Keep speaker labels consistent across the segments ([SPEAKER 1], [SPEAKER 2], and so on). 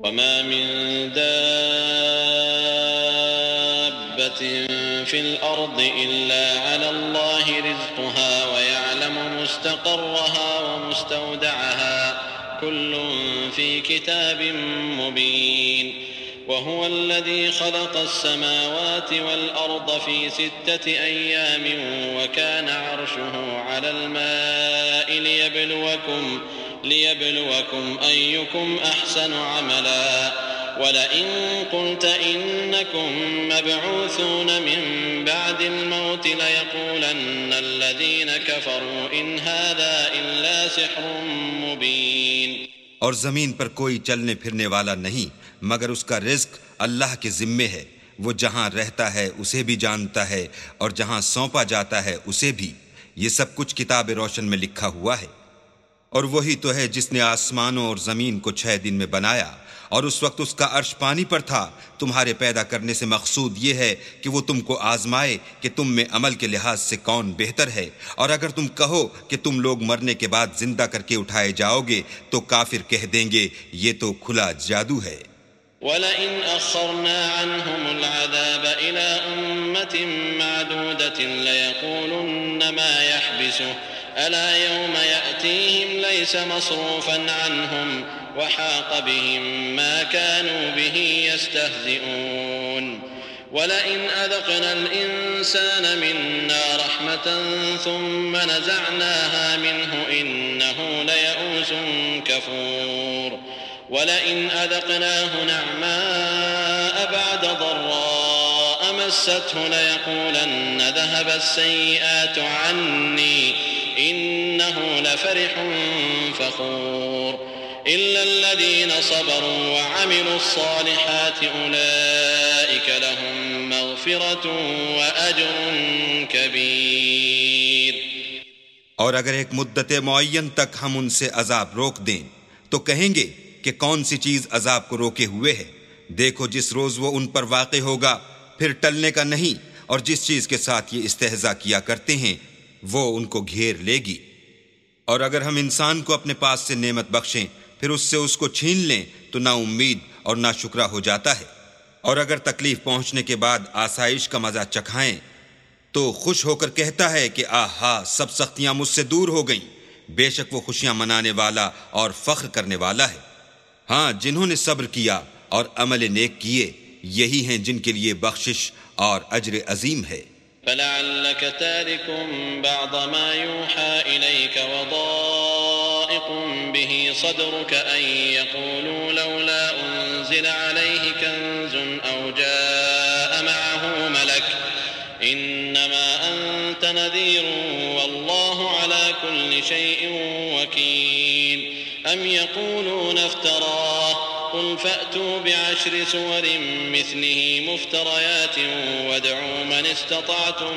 [SPEAKER 1] وما من دابة في الأرض إلا على الله رزقها ويعلم مستقرها ومستودعها كل في كتاب مبين وهو الذي خلق السماوات والأرض في 6 أيام وكان عرشه على الماء ليبلوكم أيكم أحسن عملا ولئن قلت إنكم مبعوثون من بعد الموت ليقولن الذين كفروا إن هذا إلا سحر مبين.
[SPEAKER 2] اور زمین پر کوئی چلنے پھرنے والا نہیں مگر اس کا رزق اللہ کے ذمے ہے. وہ جہاں رہتا ہے اسے بھی جانتا ہے اور جہاں سونپا جاتا ہے اسے بھی. یہ سب کچھ کتاب روشن میں لکھا ہوا ہے. اور وہی تو ہے جس نے آسمانوں اور زمین کو 6 دن میں بنایا اور اس وقت اس کا عرش پانی پر تھا. تمہارے پیدا کرنے سے مقصود یہ ہے کہ وہ تم کو آزمائے کہ تم میں عمل کے لحاظ سے کون بہتر ہے. اور اگر تم کہو کہ تم لوگ مرنے کے بعد زندہ کر کے اٹھائے جاؤ گے تو کافر کہہ دیں گے یہ تو کھلا جادو ہے.
[SPEAKER 1] وَلَئِنْ أَخَّرْنَا عَنْهُمُ الْعَذَابَ إِلَىٰ أُمَّةٍ مَّعْدُودَةٍ لَيَقُولُنَّ مَا يَحْبِسُهُ أَلَا يَوْمَ يَأْتِيهِمْ لَيْسَ مَصْرُوفًا عَنْهُمْ وَحَاقَ بِهِم مَّا كَانُوا بِهِ يَسْتَهْزِئُونَ. وَلَئِنْ أَذَقْنَا الْإِنسَانَ مِنَّا رَحْمَةً ثُمَّ نَزَعْنَاهَا مِنْهُ إِنَّهُ لَيَئُوسٌ كَفُورٌ. وَلَئِنْ أَذَقْنَاهُ نَعْمَاءَ بَعْدَ ضَرَّاءَ مَسَّتْهُ لَيَقُولَنَّ ذَهَبَ السَّيِّئَاتُ عَنِّي إِنَّهُ لَفَرِحٌ فَخُورٌ. إِلَّا الَّذِينَ صَبَرُوا وَعَمِلُوا الصَّالِحَاتِ أُولَئِكَ لَهُم مَّغْفِرَةٌ وَأَجْرٌ كَبِيرٌ.
[SPEAKER 2] اور اگر ایک مدت معین تک ہم ان سے عذاب روک دیں تو کہیں گے کہ کون سی چیز عذاب کو روکے ہوئے ہے. دیکھو جس روز وہ ان پر واقع ہوگا پھر ٹلنے کا نہیں. اور جس چیز کے ساتھ یہ استہزاء کیا کرتے ہیں وہ ان کو گھیر لے گی. اور اگر ہم انسان کو اپنے پاس سے نعمت بخشیں پھر اس سے اس کو چھین لیں تو نا امید اور نا شکرا ہو جاتا ہے. اور اگر تکلیف پہنچنے کے بعد آسائش کا مزہ چکھائیں تو خوش ہو کر کہتا ہے کہ آہا سب سختیاں مجھ سے دور ہو گئیں. بے شک وہ خوشیاں منانے والا اور فخر کرنے والا ہے. ہاں جنہوں نے صبر کیا اور عمل نیک کیے یہی ہیں جن کے لیے بخشش اور اجر عظیم ہے.
[SPEAKER 1] فَلَعَلَّكَ تَارِكٌ بَعْضَ مَا يُوحَىٰ إِلَيْكَ وَضَائِقٌ بِهِ صَدْرُكَ أَن يَقُولُوا لَوْلَا أُنزِلَ عَلَيْهِ كَنزٌ أَوْ جَاءَ مَعَهُ مَلَكٌ إِنَّمَا أَنتَ نَذِيرٌ وَاللَّهُ عَلَى كُلِّ شَيْءٍ وَكِيلٌ. أَمْ يَقُولُونَ افْتَرَاهُ قُلْ فَأْتُوا بِعَشْرِ سُوَرٍ مِّثْلِهِ مُفْتَرَيَاتٍ وَادْعُوا مَنِ اسْتَطَعْتُم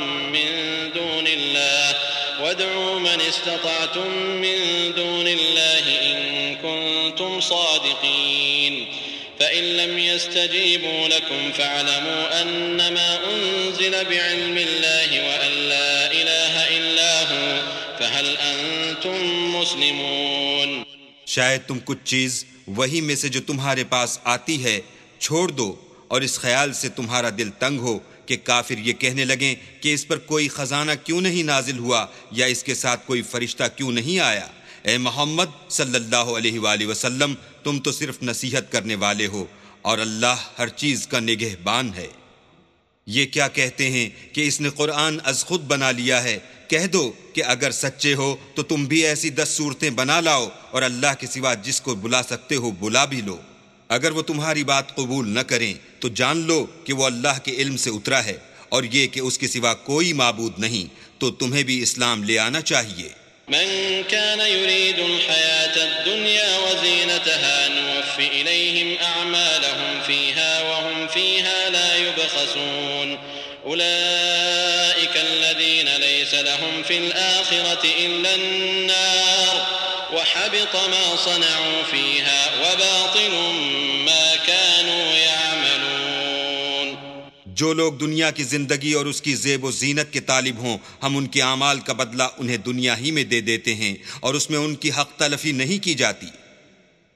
[SPEAKER 1] مِّن دُونِ اللَّهِ إِن كُنتُمْ صَادِقِينَ. فَإِن لَّمْ يَسْتَجِيبُوا لَكُمْ فَاعْلَمُوا أَنَّمَا أُنزِلَ بِعِلْمِ اللَّهِ وَأَن لَّا إِلَٰهَ إِلَّا هُوَ فَهَلْ أَنتُم مُّسْلِمُونَ.
[SPEAKER 2] شاید تم کچھ چیز وہی میں سے جو تمہارے پاس آتی ہے چھوڑ دو اور اس خیال سے تمہارا دل تنگ ہو کہ کافر یہ کہنے لگیں کہ اس پر کوئی خزانہ کیوں نہیں نازل ہوا یا اس کے ساتھ کوئی فرشتہ کیوں نہیں آیا. اے محمد صلی اللہ علیہ وآلہ وسلم تم تو صرف نصیحت کرنے والے ہو اور اللہ ہر چیز کا نگہبان ہے. یہ کیا کہتے ہیں کہ اس نے قرآن از خود بنا لیا ہے. کہہ دو کہ اگر سچے ہو تو تم بھی ایسی 10 صورتیں بنا لاؤ اور اللہ کے سوا جس کو بلا سکتے ہو بلا بھی لو. اگر وہ تمہاری بات قبول نہ کریں تو جان لو کہ وہ اللہ کے علم سے اترا ہے اور یہ کہ اس کے سوا کوئی معبود نہیں تو تمہیں بھی اسلام لے آنا چاہیے.
[SPEAKER 1] من كان يريد الحياة الدنيا وزينتها نوف إليهم أعمالهم فيها وهم فيها لا يبخسون. أولئك الذين ليس لهم في الآخرة إلا النار وحبط ما صنعوا فيها وباطل ما كانوا يعملون.
[SPEAKER 2] جو لوگ دنیا کی زندگی اور اس کی زیب و زینت کے طالب ہوں ہم ان کے اعمال کا بدلہ انہیں دنیا ہی میں دے دیتے ہیں اور اس میں ان کی حق تلفی نہیں کی جاتی.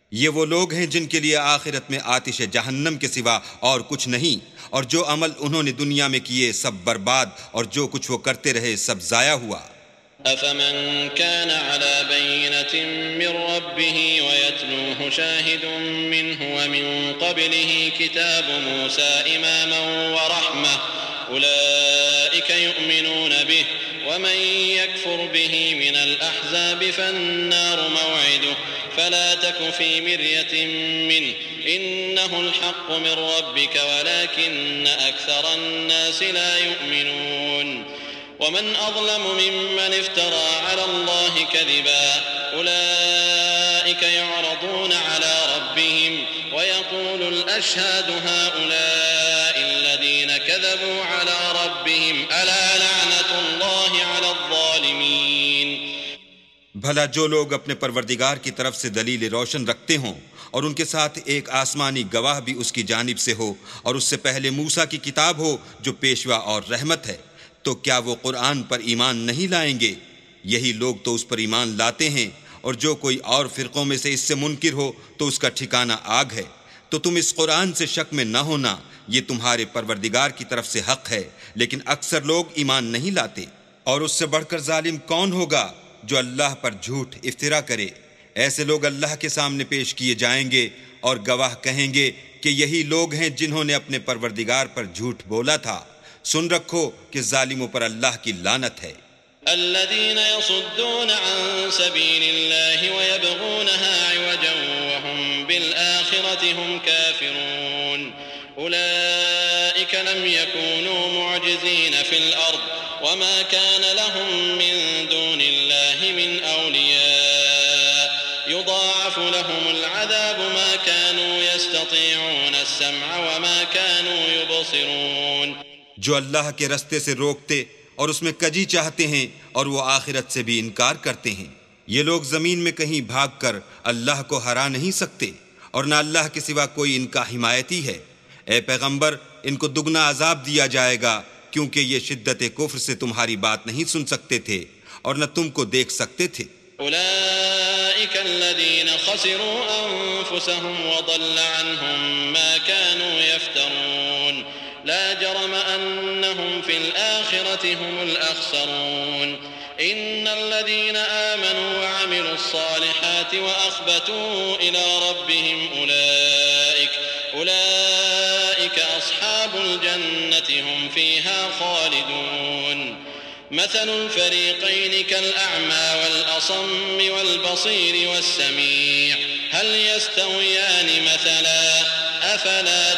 [SPEAKER 2] یہ وہ لوگ ہیں جن کے لیے آخرت میں آتش جہنم کے سوا اور کچھ نہیں، اور جو عمل انہوں نے دنیا میں کیے سب برباد، اور جو کچھ وہ کرتے رہے سب ضائع ہوا۔
[SPEAKER 1] أفمن كان على بينة من ربه ويتلوه شاهد منه ومن قبله كتاب موسى إماما ورحمة أولئك يؤمنون به ومن يكفر به من الأحزاب فالنار موعده فلا تك في مرية منه إنه الحق من ربك ولكن أكثر الناس لا يؤمنون ومن أظلم ممن افترى على الله كذبا أولئك يعرضون على ربهم ويقول الأشهاد هؤلاء الذين كذبوا على ربهم ألا لعنة الله على الظالمين۔
[SPEAKER 2] بھلا جو لوگ اپنے پروردگار کی طرف سے دلیل روشن رکھتے ہوں اور ان کے ساتھ ایک آسمانی گواہ بھی اس کی جانب سے ہو اور اس سے پہلے موسیٰ کی کتاب ہو جو پیشوا اور رحمت ہے، تو کیا وہ قرآن پر ایمان نہیں لائیں گے؟ یہی لوگ تو اس پر ایمان لاتے ہیں، اور جو کوئی اور فرقوں میں سے اس سے منکر ہو تو اس کا ٹھکانہ آگ ہے۔ تو تم اس قرآن سے شک میں نہ ہونا، یہ تمہارے پروردگار کی طرف سے حق ہے، لیکن اکثر لوگ ایمان نہیں لاتے۔ اور اس سے بڑھ کر ظالم کون ہوگا جو اللہ پر جھوٹ افترا کرے؟ ایسے لوگ اللہ کے سامنے پیش کیے جائیں گے اور گواہ کہیں گے کہ یہی لوگ ہیں جنہوں نے اپنے پروردگار پر جھوٹ بولا تھا۔ سن رکھو کہ ظالموں پر اللہ کی لعنت ہے۔
[SPEAKER 1] الذين يصدون عن سبيل الله ويبغونها عوجا وهم بالآخرة هم كافرون أولئك لم يكونوا معجزين في الأرض وما كان لهم من دون الله من أولياء يضاعف لهم العذاب ما كانوا يستطيعون السمع وما كانوا يبصرون۔
[SPEAKER 2] جو اللہ کے رستے سے روکتے اور اس میں کجی چاہتے ہیں اور وہ آخرت سے بھی انکار کرتے ہیں، یہ لوگ زمین میں کہیں بھاگ کر اللہ کو ہرا نہیں سکتے، اور نہ اللہ کے سوا کوئی ان کا حمایتی ہے۔ اے پیغمبر، ان کو دگنا عذاب دیا جائے گا، کیونکہ یہ شدت کفر سے تمہاری بات نہیں سن سکتے تھے اور نہ تم کو دیکھ سکتے تھے۔
[SPEAKER 1] أولئك الذين خسروا أنفسهم وضل عنهم ما كانوا يفترون لا جرم أنهم في الآخرة هم الأخسرون إن الذين آمنوا وعملوا الصالحات وأخبتوا إلى ربهم أولئك أصحاب الجنة هم فيها خالدون مثل الفريقين كالأعمى والأصم والبصير والسميع هل يستويان مثلا أفلا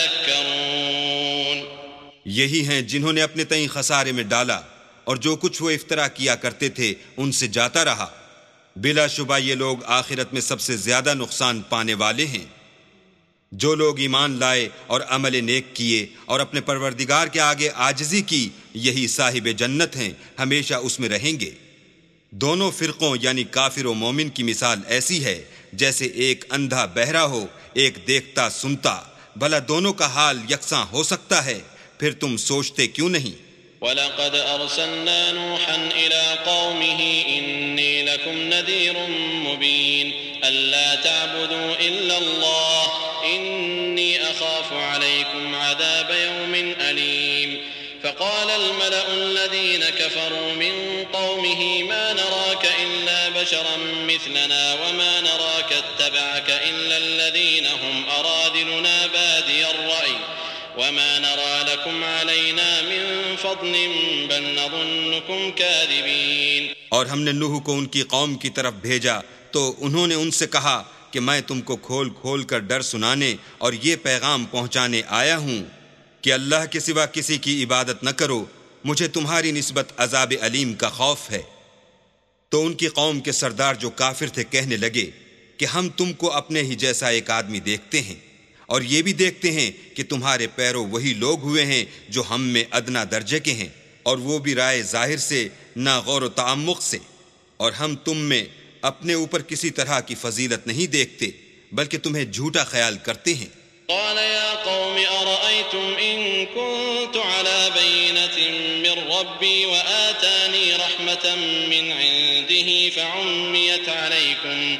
[SPEAKER 1] تذكرون۔
[SPEAKER 2] یہی ہیں جنہوں نے اپنے تئیں خسارے میں ڈالا اور جو کچھ وہ افترا کیا کرتے تھے ان سے جاتا رہا۔ بلا شبہ یہ لوگ آخرت میں سب سے زیادہ نقصان پانے والے ہیں۔ جو لوگ ایمان لائے اور عمل نیک کیے اور اپنے پروردگار کے آگے عاجزی کی، یہی صاحب جنت ہیں، ہمیشہ اس میں رہیں گے۔ دونوں فرقوں یعنی کافر و مومن کی مثال ایسی ہے جیسے ایک اندھا بہرا ہو، ایک دیکھتا سنتا۔ بھلا دونوں کا حال یکساں ہو سکتا ہے؟ پھر تم سوچتے کیوں نہیں؟
[SPEAKER 1] وَلَقَدْ أَرْسَلْنَا نُوحًا إِلَىٰ قَوْمِهِ إِنِّي لَكُمْ نَذِيرٌ مُّبِينٌ أَلَّا تَعْبُدُوا إِلَّا اللَّهَ إِنِّي أَخَافُ عَلَيْكُمْ عَذَابَ يَوْمٍ أَلِيمٍ فقال الملأ الذين كفروا من قومه ما نراك إلا بشرا مثلنا وما نراك اتبعك إلا الذين هم أرادلنا بادي الرأي وما نرى لكم علينا من فضل بل نظنكم كاذبين۔
[SPEAKER 2] اور ہم نے نوح کو ان کی قوم کی طرف بھیجا تو انہوں نے ان سے کہا کہ میں تم کو کھول کھول کر ڈر سنانے اور یہ پیغام پہنچانے آیا ہوں کہ اللہ کے سوا کسی کی عبادت نہ کرو، مجھے تمہاری نسبت عذاب علیم کا خوف ہے۔ تو ان کی قوم کے سردار جو کافر تھے کہنے لگے کہ ہم تم کو اپنے ہی جیسا ایک آدمی دیکھتے ہیں اور یہ بھی دیکھتے ہیں کہ تمہارے پیرو وہی لوگ ہوئے ہیں جو ہم میں ادنا درجے کے ہیں، اور وہ بھی رائے ظاہر سے نہ غور و تعمق سے، اور ہم تم میں اپنے اوپر کسی طرح کی فضیلت نہیں دیکھتے بلکہ تمہیں جھوٹا خیال کرتے ہیں۔
[SPEAKER 1] قال يا قوم أرأيتم إن كنت على بينة من ربي وآتاني رحمة من عنده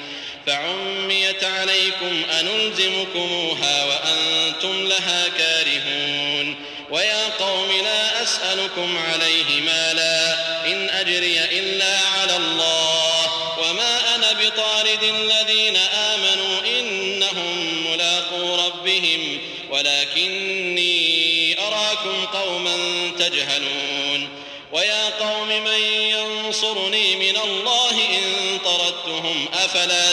[SPEAKER 1] فعميت عليكم أنلزمكموها وأنتم لها كارهون ويا قوم لا أسألكم عليه مالا إن أجري إلا على الله وما أنا بطارد الذين آمنوا إنهم ملاقو ربهم ولكني أراكم قوما تجهلون ويا قوم من ينصرني من الله إن طردتهم أفلا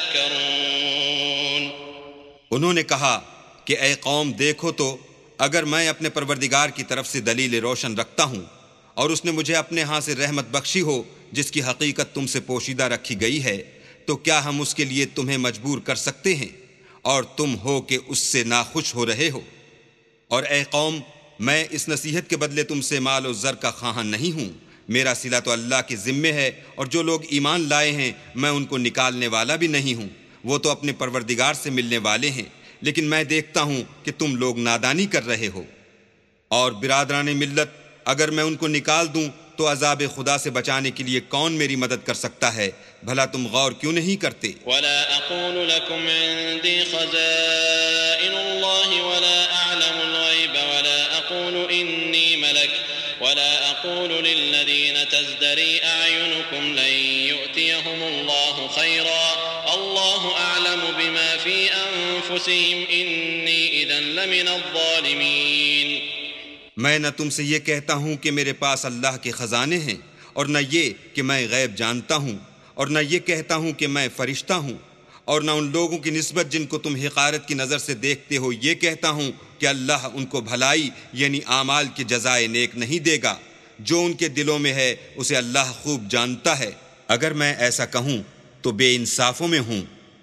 [SPEAKER 1] تذكرون.
[SPEAKER 2] انہوں نے کہا کہ اے قوم دیکھو تو اگر میں اپنے پروردگار کی طرف سے دلیل روشن رکھتا ہوں اور اس نے مجھے اپنے ہاں سے رحمت بخشی ہو جس کی حقیقت تم سے پوشیدہ رکھی گئی ہے تو کیا ہم اس کے لیے تمہیں مجبور کر سکتے ہیں اور تم ہو کہ اس سے ناخوش ہو رہے ہو؟ اور اے قوم میں اس نصیحت کے بدلے تم سے مال و زر کا خواہاں نہیں ہوں. میرا صلہ تو اللہ کے ذمے ہے اور جو لوگ ایمان لائے ہیں میں ان کو نکالنے والا بھی نہیں ہوں. وہ تو اپنے پروردگار سے ملنے والے ہیں لیکن میں دیکھتا ہوں کہ تم لوگ نادانی کر رہے ہو. اور برادران ملت اگر میں ان کو نکال دوں تو عذاب خدا سے بچانے کے لیے کون میری مدد کر سکتا ہے؟ بھلا تم غور کیوں نہیں کرتے؟
[SPEAKER 1] ولا اقول لكم عندي خزائن الله ولا اعلم الغيب ولا اقول اني ملك ولا اقول للذين تزدري اعينكم لن يؤتيهم الله خيرا الله اعلم بما في انفسهم اني اذا لمن الظالمين.
[SPEAKER 2] میں نہ تم سے یہ کہتا ہوں کہ میرے پاس اللہ کے خزانے ہیں اور نہ یہ کہ میں غیب جانتا ہوں اور نہ یہ کہتا ہوں کہ میں فرشتہ ہوں اور نہ ان لوگوں کی نسبت جن کو تم حقارت کی نظر سے دیکھتے ہو یہ کہتا ہوں کہ اللہ ان کو بھلائی یعنی اعمال کی جزائے نیک نہیں دے گا. جو ان کے دلوں میں ہے اسے اللہ خوب جانتا ہے. اگر میں ایسا کہوں تو بے انصافوں میں ہوں.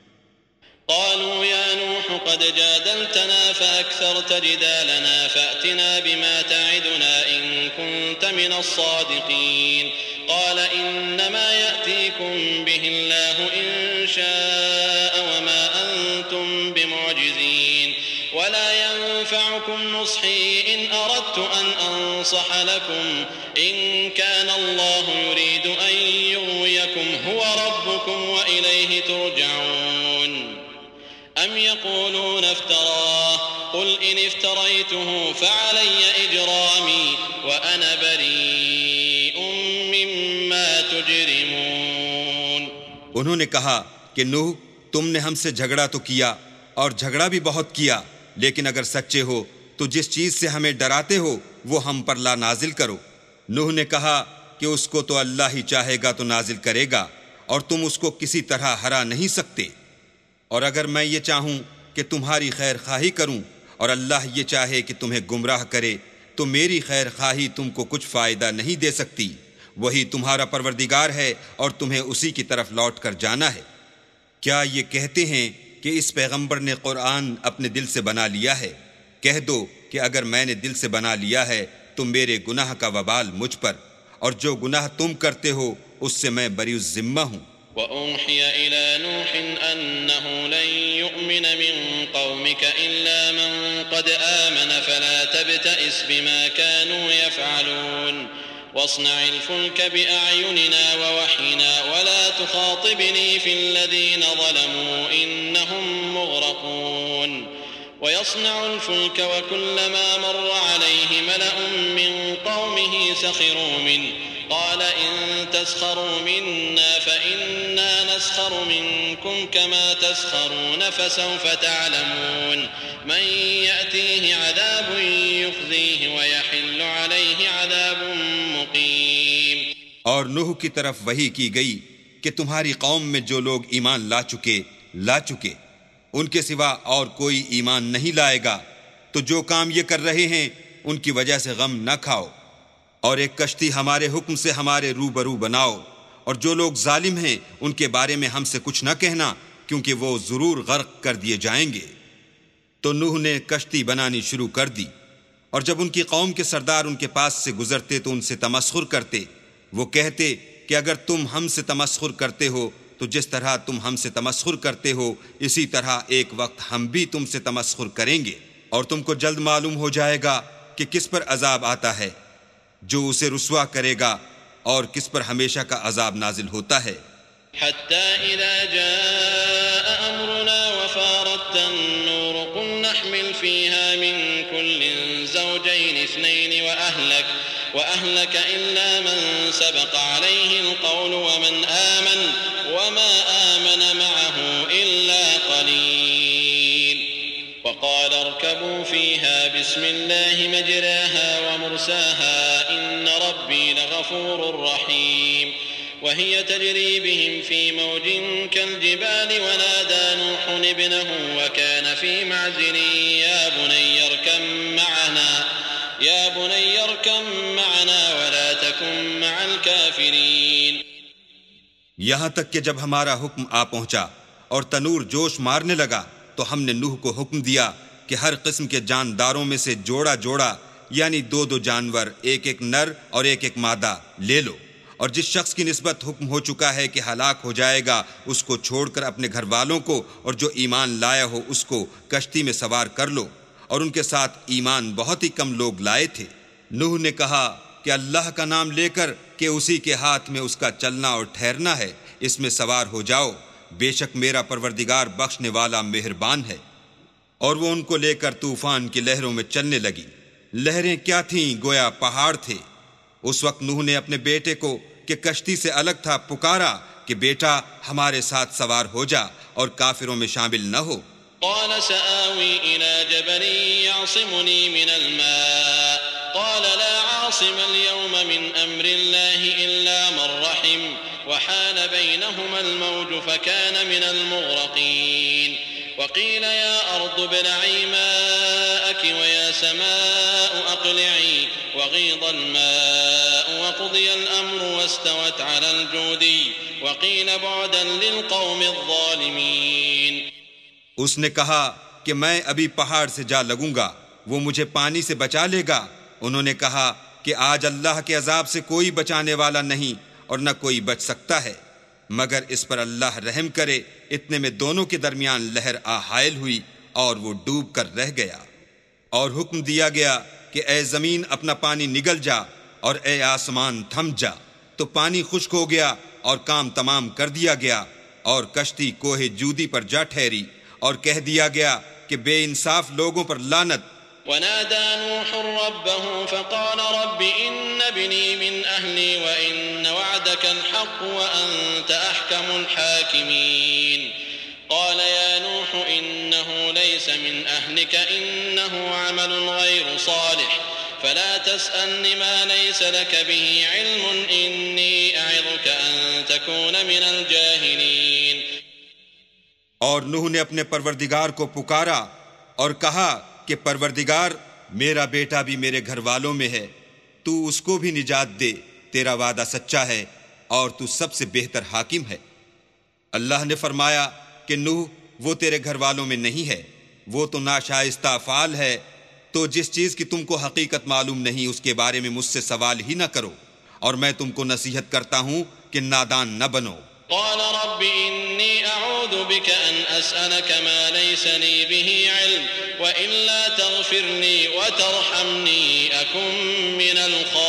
[SPEAKER 1] قالوا يا نوح قد جادلتنا فأكثرت جدالنا فأتنا بما تعدنا إن كنت من الصادقين. قال إنما يأتيكم به الله إن شاء وما أنتم بمعجزين ولا ينفعكم نصحي إن أردت أن أنصح لكم إن كان الله يريد أن يغويكم هو ربكم وإليه ترجعون. أم يقولون افتراه قل إن افتريته فعلي إجرامي وأنا بريء مما تجرمون.
[SPEAKER 2] انہوں نے کہا کہ نوح تم نے ہم سے جھگڑا تو کیا اور جھگڑا بھی بہت کیا لیکن اگر سچے ہو تو جس چیز سے ہمیں ڈراتے ہو وہ ہم پر لا نازل کرو. نوح نے کہا کہ اس کو تو اللہ ہی چاہے گا تو نازل کرے گا اور تم اس کو کسی طرح ہرا نہیں سکتے. اور اگر میں یہ چاہوں کہ تمہاری خیر خواہی کروں اور اللہ یہ چاہے کہ تمہیں گمراہ کرے تو میری خیر خواہی تم کو کچھ فائدہ نہیں دے سکتی. وہی تمہارا پروردگار ہے اور تمہیں اسی کی طرف لوٹ کر جانا ہے. کیا یہ کہتے ہیں کہ اس پیغمبر نے قرآن اپنے دل سے بنا لیا ہے؟ کہہ دو کہ اگر میں نے دل سے بنا لیا ہے تو میرے گناہ کا وبال مجھ پر اور جو گناہ تم کرتے ہو اس سے میں بری الذمہ ہوں.
[SPEAKER 1] وأوحي إلى نوح أنه لن يؤمن من قومك إلا من قد آمن فلا تبتئس بما كانوا يفعلون واصنع الفلك بأعيننا ووحينا ولا تخاطبني في الذين ظلموا إنهم مغرقون. ويصنع الفلك وكلما مر عليه ملأ من قومه سخروا منه قال إن تسخروا منا فإنا نسخر منكم كما تسخرون فسوف تعلمون من يأتيه عذاب يخزيه ويحل عليه عذاب مقيم.
[SPEAKER 2] اور نوح کی طرف وحی کی گئی کہ تمہاری قوم میں جو لوگ ایمان لا چکے ان کے سوا اور کوئی ایمان نہیں لائے گا تو جو کام یہ کر رہے ہیں ان کی وجہ سے غم نہ کھاؤ اور ایک کشتی ہمارے حکم سے ہمارے روبرو بناؤ اور جو لوگ ظالم ہیں ان کے بارے میں ہم سے کچھ نہ کہنا کیونکہ وہ ضرور غرق کر دیے جائیں گے. تو نوح نے کشتی بنانی شروع کر دی اور جب ان کی قوم کے سردار ان کے پاس سے گزرتے تو ان سے تمسخر کرتے. وہ کہتے کہ اگر تم ہم سے تمسخر کرتے ہو تو جس طرح تم ہم سے تمسخر کرتے ہو اسی طرح ایک وقت ہم بھی تم سے تمسخر کریں گے اور تم کو جلد معلوم ہو جائے گا کہ کس پر عذاب آتا ہے جو اسے رسوا کرے گا اور کس پر ہمیشہ کا عذاب نازل ہوتا ہے.
[SPEAKER 1] حتى إذا جاء أمرنا وفارت النور قل نحمل فيها من كل زوجين اثنين وأهلك إلا من سبق عليه القول ومن آمن وما آمن معه إلا قليل وقال اركبوا فيها بسم الله مجراها ومرساها إن ربي لغفور رحيم وهي تجري بهم في موج كالجبال ونادى نوح ابنه وكان في معزل يا بني اركب معنا ولا تكن مع الكافرين.
[SPEAKER 2] یہاں تک کہ جب ہمارا حکم آ پہنچا اور تنور جوش مارنے لگا تو ہم نے نوح کو حکم دیا کہ ہر قسم کے جانداروں میں سے جوڑا جوڑا یعنی 2 جانور، ایک نر اور ایک مادہ لے لو، اور جس شخص کی نسبت حکم ہو چکا ہے کہ ہلاک ہو جائے گا اس کو چھوڑ کر اپنے گھر والوں کو اور جو ایمان لایا ہو اس کو کشتی میں سوار کر لو. اور ان کے ساتھ ایمان بہت ہی کم لوگ لائے تھے. نوح نے کہا کہ اللہ کا نام لے کر کہ اسی کے ہاتھ میں اس کا چلنا اور ٹھہرنا ہے، اس میں سوار ہو جاؤ، بے شک میرا پروردگار بخشنے والا مہربان ہے. اور وہ ان کو لے کر طوفان کی لہروں میں چلنے لگی. لہریں کیا تھیں، گویا پہاڑ تھے. اس وقت نوح نے اپنے بیٹے کو کہ کشتی سے الگ تھا پکارا کہ بیٹا ہمارے ساتھ سوار ہو جا اور کافروں میں شامل نہ ہو.
[SPEAKER 1] قال سآوي إلى جبل يعصمني من الماء قال لا عاصم اليوم من أمر الله إلا من رحم وحال بينهما الموج فكان من المغرقين. وقيل يا أرض ابلعي ماءك ويا سماء أقلعي وغيض الماء وقضي الأمر واستوت على الجودي وقيل بعدا للقوم الظالمين.
[SPEAKER 2] اس نے کہا کہ میں ابھی پہاڑ سے جا لگوں گا، وہ مجھے پانی سے بچا لے گا. انہوں نے کہا کہ آج اللہ کے عذاب سے کوئی بچانے والا نہیں اور نہ کوئی بچ سکتا ہے مگر اس پر اللہ رحم کرے. اتنے میں دونوں کے درمیان لہر حائل ہوئی اور وہ ڈوب کر رہ گیا. اور حکم دیا گیا کہ اے زمین اپنا پانی نگل جا اور اے آسمان تھم جا. تو پانی خشک ہو گیا اور کام تمام کر دیا گیا اور کشتی کوہ جودی پر جا ٹھہری اور کہہ دیا گیا کہ بے انصاف لوگوں پر لعنت.
[SPEAKER 1] ونادى نوح ربه فقال رب إن ابني من أهلي وإن وعدك الحق وأنت أحكم الحاكمين. قال يا نوح إنه ليس من أهلك إنه عمل غير صالح فلا تسألني ما ليس لك به علم إني أعظك أن تكون من الجاهلين.
[SPEAKER 2] اور نوح نے اپنے پروردگار کو پکارا اور کہا کہ پروردگار میرا بیٹا بھی میرے گھر والوں میں ہے، تو اس کو بھی نجات دے، تیرا وعدہ سچا ہے اور تو سب سے بہتر حاکم ہے. اللہ نے فرمایا کہ نوح وہ تیرے گھر والوں میں نہیں ہے، وہ تو ناشائستہ افعال ہے. تو جس چیز کی تم کو حقیقت معلوم نہیں اس کے بارے میں مجھ سے سوال ہی نہ کرو، اور میں تم کو نصیحت کرتا ہوں کہ نادان نہ بنو.
[SPEAKER 1] قال رب إني أعوذ بك أن أسألك ما ليس لي به علم وإلا تغفر لي وترحمني أكن من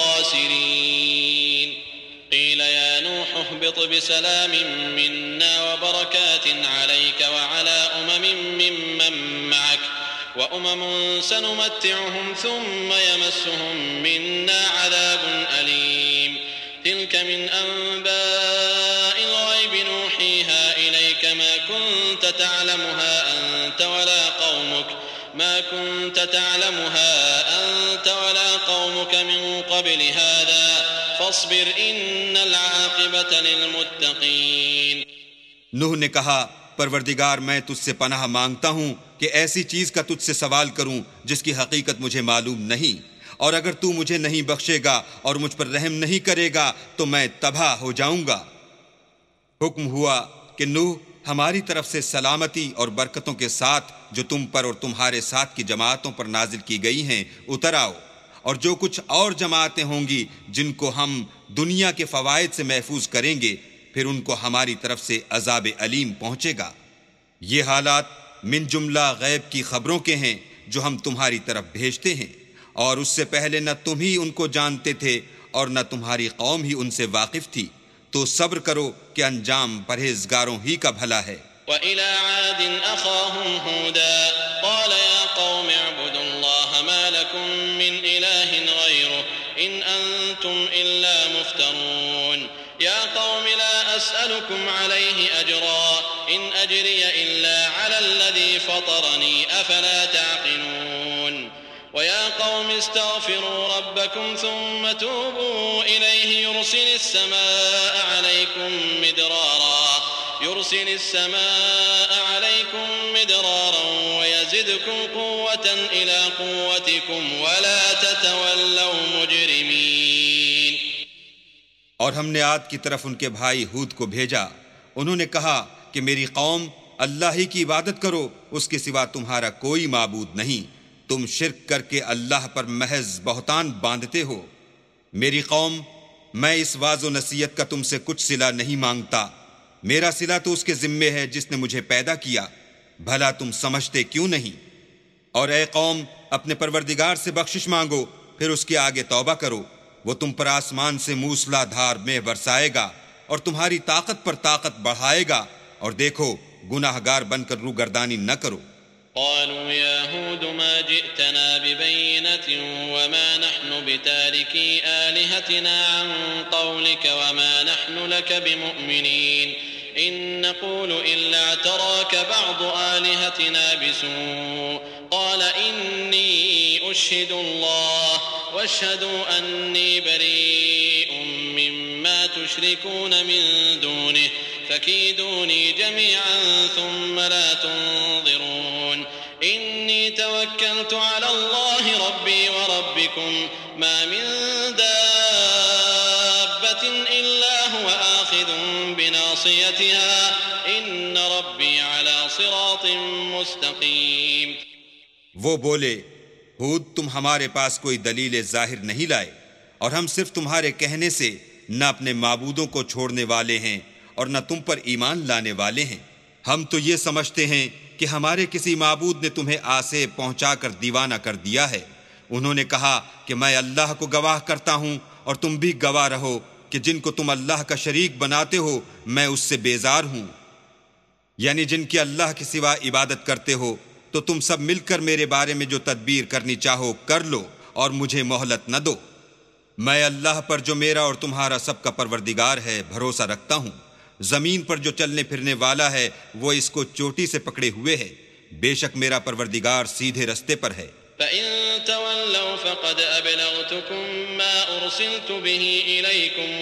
[SPEAKER 1] الخاسرين. قيل يا نوح اهبط بسلام منا وبركات عليك وعلى ممن معك وأمم سنمتعهم ثم يمسهم منا عذاب أليم. تلك من أنباء الغيب نوحيها إليك ما كنت تعلمها أنت ولا قومك من قبل هذا فاصبر إن العاقبة للمتقين.
[SPEAKER 2] نوح نے کہا پروردگار میں تجھ سے پناہ مانگتا ہوں کہ ایسی چیز کا تجھ سے سوال کروں جس کی حقیقت مجھے معلوم نہیں، اور اگر تو مجھے نہیں بخشے گا اور مجھ پر رحم نہیں کرے گا تو میں تباہ ہو جاؤں گا. حکم ہوا کہ نوح ہماری طرف سے سلامتی اور برکتوں کے ساتھ جو تم پر اور تمہارے ساتھ کی جماعتوں پر نازل کی گئی ہیں اتر آؤ، اور جو کچھ اور جماعتیں ہوں گی جن کو ہم دنیا کے فوائد سے محفوظ کریں گے پھر ان کو ہماری طرف سے عذاب علیم پہنچے گا. یہ حالات من جملہ غیب کی خبروں کے ہیں جو ہم تمہاری طرف بھیجتے ہیں، اور اس سے پہلے نہ تم ہی ان کو جانتے تھے اور نہ تمہاری قوم ہی ان سے واقف تھی. تو صبر کرو کہ انجام پرہیزگاروں ہی کا بھلا ہے۔
[SPEAKER 1] وَإِلَى عَادٍ أَخَاهُمْ هُودًا قَالَ يَا قَوْمِ اعْبُدُوا اللَّهَ مَا لَكُمْ مِنْ إِلَٰهٍ غَيْرُهُ إِنْ أَنْتُمْ إِلَّا مُفْتَرُونَ يَا قَوْمِ لَا أَسْأَلُكُمْ عَلَيْهِ أَجْرًا إِنْ أَجْرِيَ إِلَّا عَلَى الَّذِي فَطَرَنِي أَفَلَا تَعْقِلُونَ وَيَا قَوْمِ اسْتَغْفِرُوا رَبَّكُمْ ثُمَّ تُوبُوا إِلَيْهِ يُرْسِلِ السَّمَاءَ عَلَيْكُمْ مِدْرَارًا وَيَزِدْكُمْ قُوَّةً إِلَى قُوَّتِكُمْ وَلَا تَتَوَلَّوْا مُجْرِمِينَ۔
[SPEAKER 2] اور ہم نے عاد کی طرف ان کے بھائی ہود کو بھیجا، انہوں نے کہا کہ میری قوم اللہ ہی کی عبادت کرو، اس کے سوا تمہارا کوئی معبود نہیں، تم شرک کر کے اللہ پر محض بہتان باندھتے ہو۔ میری قوم، میں اس واعظ و نصیحت کا تم سے کچھ صلہ نہیں مانگتا، میرا صلہ تو اس کے ذمے ہے جس نے مجھے پیدا کیا، بھلا تم سمجھتے کیوں نہیں؟ اور اے قوم، اپنے پروردگار سے بخشش مانگو، پھر اس کے آگے توبہ کرو، وہ تم پر آسمان سے موسلا دھار مے برسائے گا اور تمہاری طاقت پر طاقت بڑھائے گا، اور دیکھو گناہ گار بن کر روگردانی نہ کرو۔
[SPEAKER 1] قالوا يا هود ما جئتنا ببينة وما نحن بتاركي آلهتنا عن قولك وما نحن لك بمؤمنين إن نقول إلا اعتراك بعض آلهتنا بسوء قال إني أشهد الله واشهدوا أني بريء مما تشركون من دونه فكيدوني جميعا ثم لا تنظرون إني توكلت على الله ربي وربكم ما من دابة إلا هو آخذ بناصيتها إن ربي على صراط مستقيم۔
[SPEAKER 2] وہ بولے، ہود تم ہمارے پاس کوئی دلیل ظاہر نہیں لائے، اور ہم صرف تمہارے کہنے سے نہ اپنے معبودوں کو چھوڑنے والے ہیں اور نہ تم پر ایمان لانے والے ہیں۔ ہم تو یہ سمجھتے ہیں کہ ہمارے کسی معبود نے تمہیں آسے پہنچا کر دیوانہ کر دیا ہے۔ انہوں نے کہا کہ میں اللہ کو گواہ کرتا ہوں اور تم بھی گواہ رہو کہ جن کو تم اللہ کا شریک بناتے ہو میں اس سے بیزار ہوں، یعنی جن کی اللہ کے سوا عبادت کرتے ہو، تو تم سب مل کر میرے بارے میں جو تدبیر کرنی چاہو کر لو اور مجھے مہلت نہ دو۔ میں اللہ پر جو میرا اور تمہارا سب کا پروردگار ہے بھروسہ رکھتا ہوں، زمین پر جو چلنے پھرنے والا ہے وہ اس کو چوٹی سے پکڑے ہوئے ہے، بے شک میرا پروردگار سیدھے رستے پر ہے۔
[SPEAKER 1] فَإِن تَوَلَّوْا فَقَدْ أَبْلَغْتُكُم مَّا أُرْسِلْتُ بِهِ إِلَيْكُمْ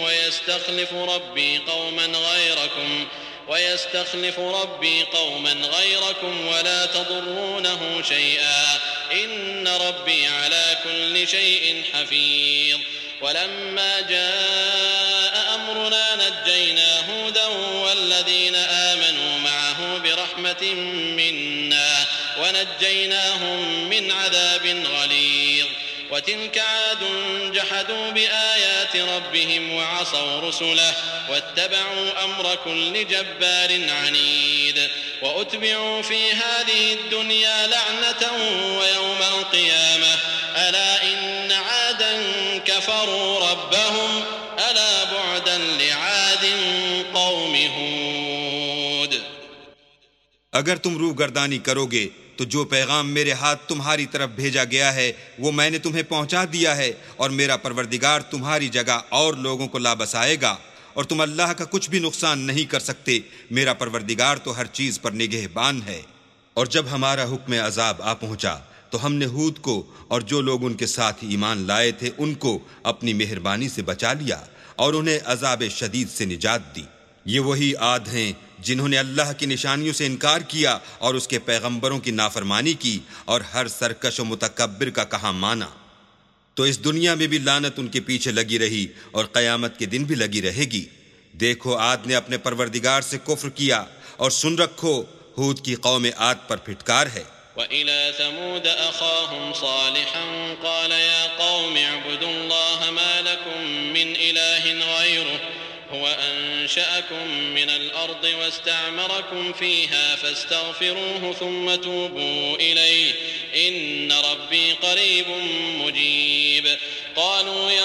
[SPEAKER 1] وَيَسْتَخْلِفُ رَبِّي قَوْمًا غَيْرَكُمْ وَلَا تَضُرُّونَهُ شَيْئًا إِنَّ رَبِّي عَلَى كُلِّ شَيْءٍ حَفِيظٌ وَلَمَّا جَاءَ أَمْرُنَا نَجَّيْنَا هُودًا وَالَّذِينَ آمَنُوا مَعَهُ بِرَحْمَةٍ مِّنَّا وَنَجَّيْنَاهُم مِّنْ عَذَابٍ غَلِيظٍ وَتِلْكَ عَادٌ جَحَدُوا بِآيَاتِ رَبِّهِمْ وَعَصَوْا رُسُلَهُ وَاتَّبَعُوا أَمْرَ كُلِّ جَبَّارٍ عَنِيدٍ وَأُتْبِعُوا فِي هَٰذِهِ الدُّنْيَا لَعْنَةً وَيَوْمَ الْقِيَامَةِ أَلَا إِنَّ عَادًا كَفَرُوا رَبَّهُمْ أَلَا بُعْدًا لِعَادٍ قَوْمِ هُودٍ۔
[SPEAKER 2] اگر تم روگردانی کرو گے تو جو پیغام میرے ہاتھ تمہاری طرف بھیجا گیا ہے وہ میں نے تمہیں پہنچا دیا ہے، اور میرا پروردگار تمہاری جگہ اور لوگوں کو لا بسائے گا، اور تم اللہ کا کچھ بھی نقصان نہیں کر سکتے، میرا پروردگار تو ہر چیز پر نگہبان ہے۔ اور جب ہمارا حکم عذاب آ پہنچا تو ہم نے ہود کو اور جو لوگ ان کے ساتھ ایمان لائے تھے ان کو اپنی مہربانی سے بچا لیا اور انہیں عذاب شدید سے نجات دی۔ یہ وہی عاد ہیں جنہوں نے اللہ کی نشانیوں سے انکار کیا اور اس کے پیغمبروں کی نافرمانی کی اور ہر سرکش و متکبر کا کہا مانا۔ تو اس دنیا میں بھی لعنت ان کے پیچھے لگی رہی اور قیامت کے دن بھی لگی رہے گی۔ دیکھو عاد نے اپنے پروردگار سے کفر کیا، اور سن رکھو ہود کی قوم عاد پر پھٹکار ہے۔
[SPEAKER 1] وَإِلَى ثَمُودَ أَخَاهُمْ صَالِحًا قَالَ يَا قَوْمِ اعْبُدُوا اللَّهَ مَا لَكُم مِّنْ إِلَٰهٍ غَيْرُهُ هو أنشأكم من الأرض واستعمركم فيها فاستغفروه ثم توبوا إليه إن ربي قريب مجيب قالوا يا صالح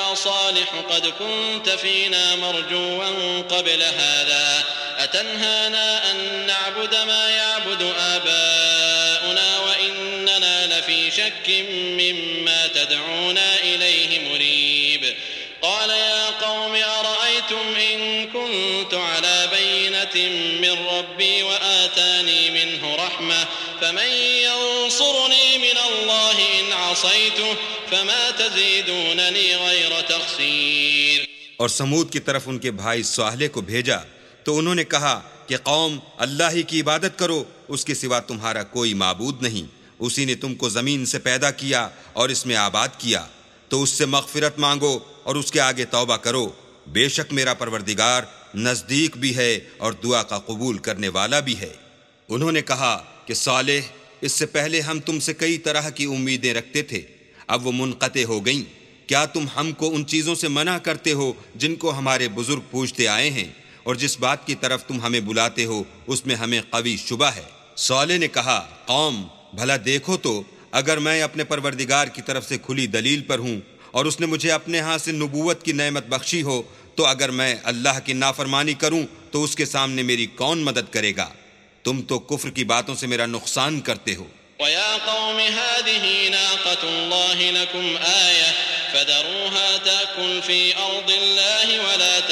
[SPEAKER 1] صالح قد كنت فينا مرجوا قبل هذا أتنهانا أن نعبد ما يعبد آباؤنا وإننا لفي شك مما تدعونا إليه مريب قال يا قوم أرأيتم إن كنت على بينة من ربي وآتاني منه رحمة فمن ينصرني من الله إن عصيته فما تزيدونني غير تخسير.
[SPEAKER 2] اور سمود کی طرف ان کے بھائی صالح کو بھیجا تو انہوں نے کہا کہ قوم اللہ ہی کی عبادت کرو، اس کے سوا تمہارا کوئی معبود نہیں، اسی نے تم کو زمین سے پیدا کیا اور اس میں آباد کیا، تو اس سے مغفرت مانگو اور اس کے آگے توبہ کرو، بے شک میرا پروردگار نزدیک بھی ہے اور دعا کا قبول کرنے والا بھی ہے. انہوں نے کہا کہ صالح اس سے پہلے ہم تم سے کئی طرح کی امیدیں رکھتے تھے، اب وہ منقطع ہو گئیں. کیا تم ہم کو ان چیزوں سے منع کرتے ہو جن کو ہمارے بزرگ پوچھتے آئے ہیں، اور جس بات کی طرف تم ہمیں بلاتے ہو اس میں ہمیں قوی شبہ ہے. صالح نے کہا قوم بھلا دیکھو تو اگر میں اپنے پروردگار کی طرف سے کھلی دلیل پر ہوں اور اس نے مجھے اپنے ہاں سے نبوت کی نعمت بخشی ہو، تو اگر میں اللہ کی نافرمانی کروں تو اس کے سامنے میری کون مدد کرے گا؟ تم تو کفر کی باتوں سے میرا نقصان کرتے ہو.
[SPEAKER 1] وَيَا قَوْمِ هَذِهِ نَاقَةُ اللَّهِ لَكُمْ آيَةٌ فَذَرُوهَا تَأْكُلْ فِي أَرْضِ اللَّهِ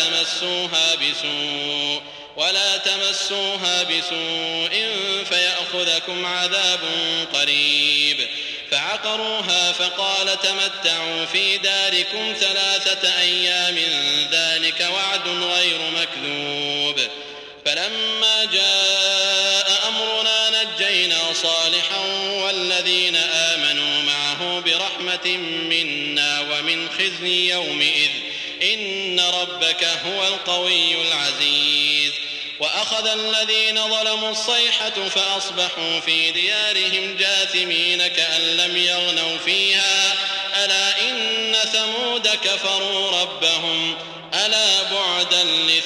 [SPEAKER 1] وَلَا تَمَسُّوهَا بِسُوءٍ فَيَأْخُذَكُمْ عَذَابٌ قَرِيبٌ. فعقروها فقال تمتعوا في داركم 3 أيام ذلك وعد غير مكذوب. فلما جاء أمرنا نجينا صالحا والذين آمنوا معه برحمة منا ومن خزي يومئذ إن ربك هو القوي العزيز. وأخذ الذين ظلموا الصيحة فأصبحوا في ديارهم جاثمين كأن لم يغنوا فيها ألا إن ثمود كفروا ربهم ألا بعدا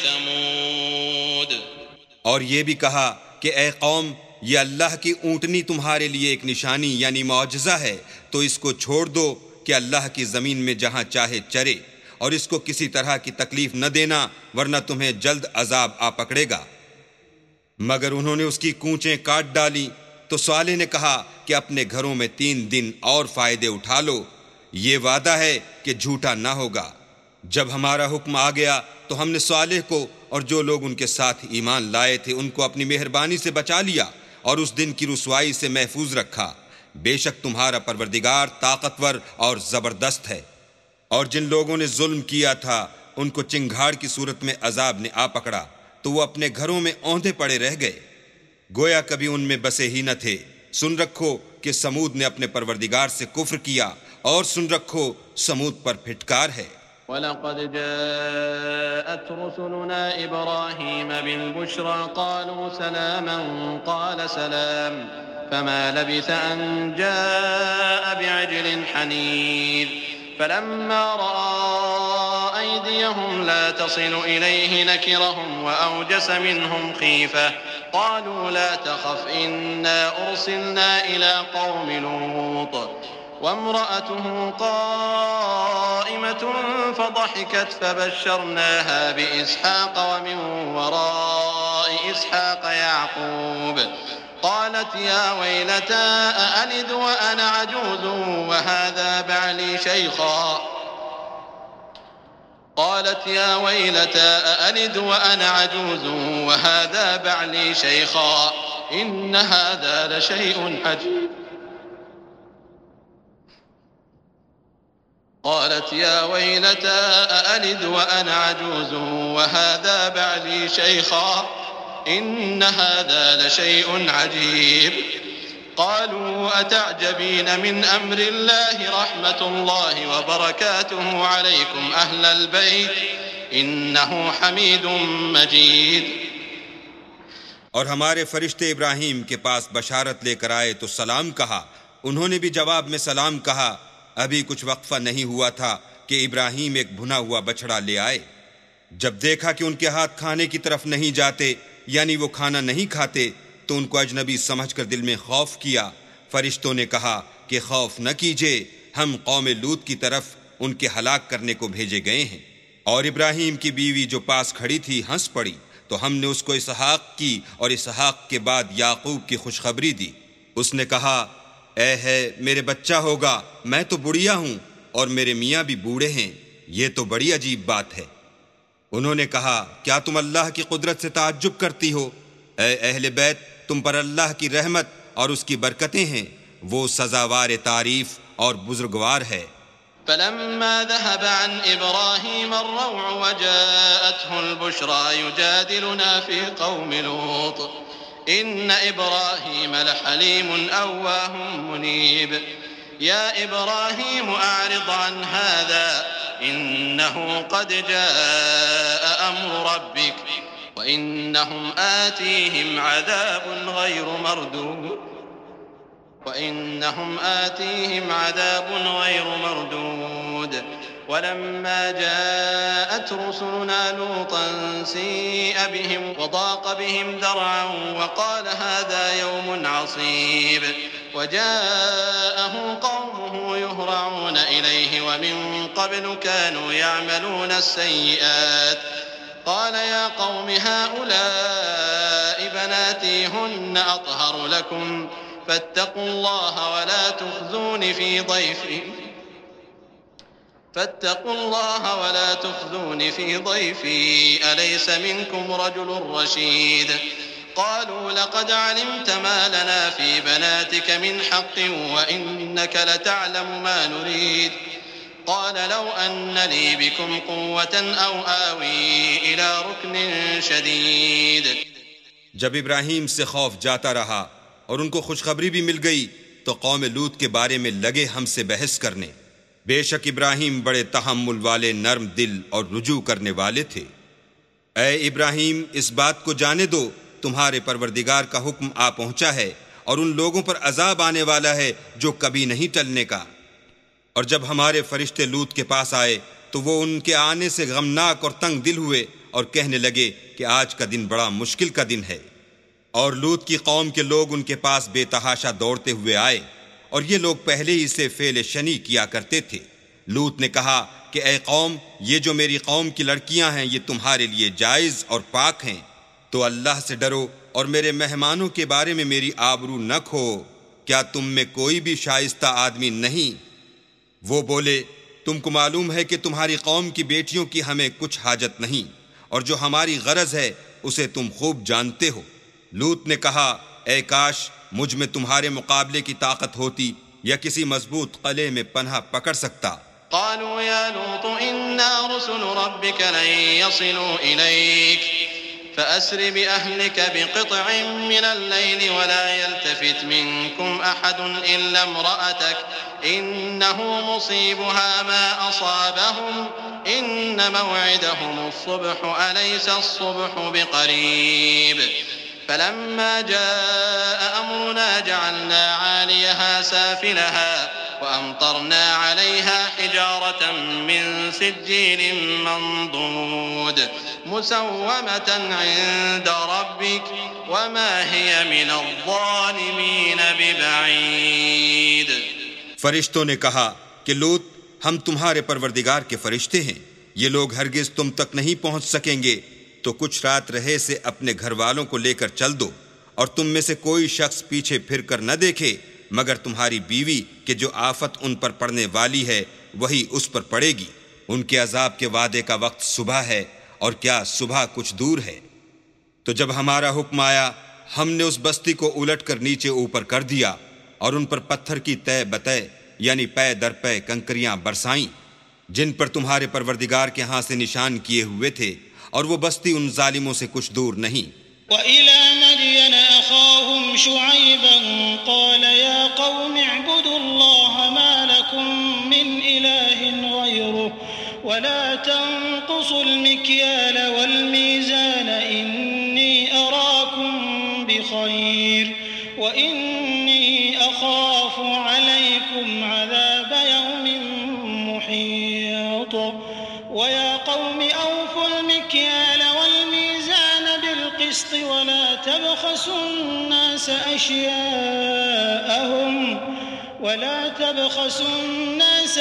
[SPEAKER 1] لثمود.
[SPEAKER 2] اور یہ بھی کہا کہ اے قوم یہ اللہ کی اونٹنی تمہارے لیے ایک نشانی یعنی معجزہ ہے، تو اس کو چھوڑ دو کہ اللہ کی زمین میں جہاں چاہے چرے، اور اس کو کسی طرح کی تکلیف نہ دینا ورنہ تمہیں جلد عذاب آ پکڑے گا. مگر انہوں نے اس کی کونچیں کاٹ ڈالی. تو صالح نے کہا کہ اپنے گھروں میں 3 دن اور فائدے اٹھا لو، یہ وعدہ ہے کہ جھوٹا نہ ہوگا. جب ہمارا حکم آ گیا تو ہم نے صالح کو اور جو لوگ ان کے ساتھ ایمان لائے تھے ان کو اپنی مہربانی سے بچا لیا اور اس دن کی رسوائی سے محفوظ رکھا. بے شک تمہارا پروردگار طاقتور اور زبردست ہے. اور جن لوگوں نے ظلم کیا تھا ان کو چنگھاڑ کی صورت میں عذاب نے آ پکڑا تو وہ اپنے گھروں میں اوندھے پڑے رہ گئے، گویا کبھی ان میں بسے ہی نہ تھے. سن رکھو کہ سمود نے اپنے پروردگار سے کفر کیا، اور سن رکھو سمود پر پھٹکار ہے.
[SPEAKER 1] وَلَقَدْ جَاءَتْ رُسُلُنَا إِبْرَاهِيمَ بِالْبُشْرَى قَالُوا سَلَامًا قَالَ سَلَامٌ فَمَا لَبِثَ أَن جَاءَ بِعِجْلٍ حَنِيذٍ. فلما رأى أيديهم لا تصل إليه نكرهم وأوجس منهم خيفة قالوا لا تخف إنا أرسلنا إلى قوم لوط. وامرأته قائمة فضحكت فبشرناها بإسحاق ومن وراء إسحاق يعقوب. قالت يا ويلتى أألد وأنا عجوز وهذا بعلي شيخا قالت يا ويلتى أألد وأنا عجوز وهذا بعلي شيخا إن هذا لشيء عجيب. قالت يا ويلتى أألد وأنا عجوز وهذا بعلي شيخا إن هذا لشيء عجيب. قالوا أتعجبين من أمر الله رحمة الله وبركاته عليكم أهل البيت إنه حميد مجيد.
[SPEAKER 2] اور ہمارے فرشتے ابراہیم کے پاس بشارت لے کر آئے تو سلام کہا. انہوں نے بھی جواب میں سلام کہا. ابھی کچھ وقفہ نہیں ہوا تھا کہ ابراہیم ایک بھنا ہوا بچڑا لے آئے. جب دیکھا کہ ان کے ہاتھ کھانے کی طرف نہیں جاتے یعنی وہ کھانا نہیں کھاتے تو ان کو اجنبی سمجھ کر دل میں خوف کیا. فرشتوں نے کہا کہ خوف نہ کیجیے، ہم قوم لوط کی طرف ان کے ہلاک کرنے کو بھیجے گئے ہیں۔ اور ابراہیم کی بیوی جو پاس کھڑی تھی ہنس پڑی، تو ہم نے اس کو اسحاق کی اور اسحاق کے بعد یعقوب کی خوشخبری دی۔ اس نے کہا، اے ہے میرے بچہ ہوگا، میں تو بڑھیا ہوں اور میرے میاں بھی بوڑھے ہیں، یہ تو بڑی عجیب بات ہے۔ انہوں نے کہا، کیا تم اللہ کی قدرت سے تعجب کرتی ہو؟ اے اہل بیت، تم پر اللہ کی رحمت اور اس کی برکتیں ہیں، وہ سزاوار تعریف اور بزرگوار ہے۔
[SPEAKER 1] فلما ذهب عن إبراهيم الروع وجاءته البشرى يجادلنا في قوم لوط إن إبراهيم لحليم أواه منيب يا إبراهيم أعرض عن هذا إنه قد جاء أمر ربك وإنهم آتيهم عذاب غير مردود ولما جاءت رسلنا لوطا سيء بهم وضاق بهم ذرعا وقال هذا يوم عصيب وجاءه قومه يهرعون إليه ومن قبل كانوا يعملون السيئات قال يا قوم هؤلاء بناتي هن أطهر لكم فاتقوا الله ولا تخزون في ضيفي أليس منكم رجل رشيد قالوا لقد علمت ما لنا في بناتك من حق وإنك لتعلم ما نريد قال لو أن لي بكم قوة أو آوي إلى ركن شديد۔
[SPEAKER 2] جب ابراہیم سے خوف جاتا رہا اور ان کو خوشخبری بھی مل گئی تو قوم لوط کے بارے میں لگے ہم سے بحث کرنے۔ بے شک ابراہیم بڑے تحمل والے، نرم دل اور رجوع کرنے والے تھے۔ اے ابراہیم، اس بات کو جانے دو تمہارے پروردگار کا حکم آ پہنچا ہے اور ان لوگوں پر عذاب آنے والا ہے جو کبھی نہیں ٹلنے کا۔ اور جب ہمارے فرشتے لوط کے پاس آئے تو وہ ان کے آنے سے غمناک اور تنگ دل ہوئے اور کہنے لگے کہ آج کا دن بڑا مشکل کا دن ہے۔ اور لوط کی قوم کے لوگ ان کے پاس بے تحاشا دوڑتے ہوئے آئے، اور یہ لوگ پہلے ہی سے فعل شنی کیا کرتے تھے۔ لوط نے کہا کہ اے قوم، یہ جو میری قوم کی لڑکیاں ہیں یہ تمہارے لیے جائز اور پاک ہیں، تو اللہ سے ڈرو اور میرے مہمانوں کے بارے میں میری آبرو نہ کھو۔ کیا تم میں کوئی بھی شائستہ آدمی نہیں؟ وہ بولے، تم کو معلوم ہے کہ تمہاری قوم کی بیٹیوں کی ہمیں کچھ حاجت نہیں، اور جو ہماری غرض ہے اسے تم خوب جانتے ہو۔ لوط نے کہا، اے کاش مجھ میں تمہارے مقابلے کی طاقت ہوتی یا کسی مضبوط قلعے میں پناہ پکڑ سکتا۔
[SPEAKER 1] قالوا يا لوط إنا رسل ربك لن يصلوا إليك فأسر بأهلك بقطع من الليل ولا يلتفت منكم أحد إلا امرأتك إنه مصيبها ما أصابهم إن موعدهم الصبح أليس الصبح بقريب فلما جاء أمرنا جعلنا عاليها سافلها وأمطرنا عليها حجارة من سجيل منضود مسومة عند ربك وما هي من الظالمين ببعيد۔
[SPEAKER 2] فرشتوں نے کہا کہ لوط، ہم تمہارے پروردگار کے فرشتے ہیں، یہ لوگ ہرگز تم تک نہیں پہنچ سکیں گے، تو کچھ رات رہے سے اپنے گھر والوں کو لے کر چل دو، اور تم میں سے کوئی شخص پیچھے پھر کر نہ دیکھے مگر تمہاری بیوی کہ جو آفت ان پر پڑنے والی ہے وہی اس پر پڑے گی۔ ان کے عذاب کے وعدے کا وقت صبح ہے، اور کیا صبح کچھ دور ہے۔ تو جب ہمارا حکم آیا ہم نے اس بستی کو الٹ کر نیچے اوپر کر دیا اور ان پر پتھر کی تہ بتہ یعنی پے در پے کنکریاں برسائیں جن پر تمہارے پروردگار کے ہاں سے نشان کیے ہوئے تھے، اور وہ بستی ان ظالموں سے کچھ دور نہیں۔
[SPEAKER 3] وَإِلَى مَدْيَنَ أَخَاهُمْ شُعَيْبًا قَالَ يَا قَوْمِ اعْبُدُوا اللَّهَ مَا لَكُمْ مِنْ إِلَٰهٍ غَيْرُهُ وَلَا تَنقُصُوا الْمِكْيَالَ وَالْمِيزَانَ إِنِّي أَرَاكُمْ بِخَيْرٍ وَإِنِّي أَخَافُ عَلَيْكُمْ عَذَابَ يَوْمٍ مُحِيطٍ وَيَا قَوْمِ أَوْفُوا الْمِكْيَالَ وَالْمِيزَانَ بِالْقِسْطِ وَلَا تَبْخَسُوا النَّاسَ ولا تبخسوا الناس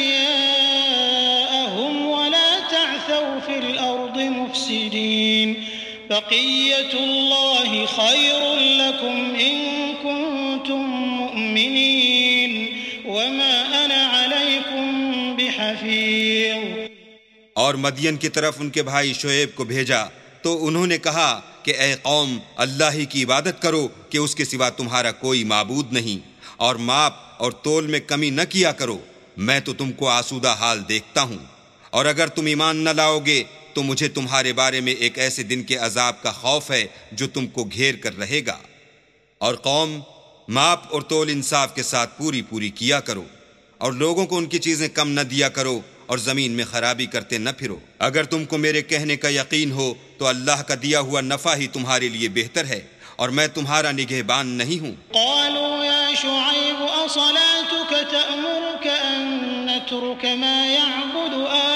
[SPEAKER 3] أشياءهم ولا تعثوا في الأرض مفسدين بقية الله خير لكم إن كنتم مؤمنين وما أنا عليكم بحفيظ۔
[SPEAKER 2] اور مدین کی طرف ان کے بھائی شعیب کو بھیجا تو انہوں نے کہا کہ اے قوم، اللہ ہی کی عبادت کرو کہ اس کے سوا تمہارا کوئی معبود نہیں، اور ماپ اور تول میں کمی نہ کیا کرو، میں تو تم کو آسودہ حال دیکھتا ہوں، اور اگر تم ایمان نہ لاؤ گے تو مجھے تمہارے بارے میں ایک ایسے دن کے عذاب کا خوف ہے جو تم کو گھیر کر رہے گا۔ اور قوم، ماپ اور تول انصاف کے ساتھ پوری پوری کیا کرو، اور لوگوں کو ان کی چیزیں کم نہ دیا کرو، اور زمین میں خرابی کرتے نہ پھرو۔ اگر تم کو میرے کہنے کا یقین ہو تو اللہ کا دیا ہوا نفع ہی تمہارے لیے بہتر ہے، اور میں تمہارا نگہبان نہیں ہوں۔
[SPEAKER 3] قالوا يا شعيب أصلاتك تأمرك أن نترك ما يعبد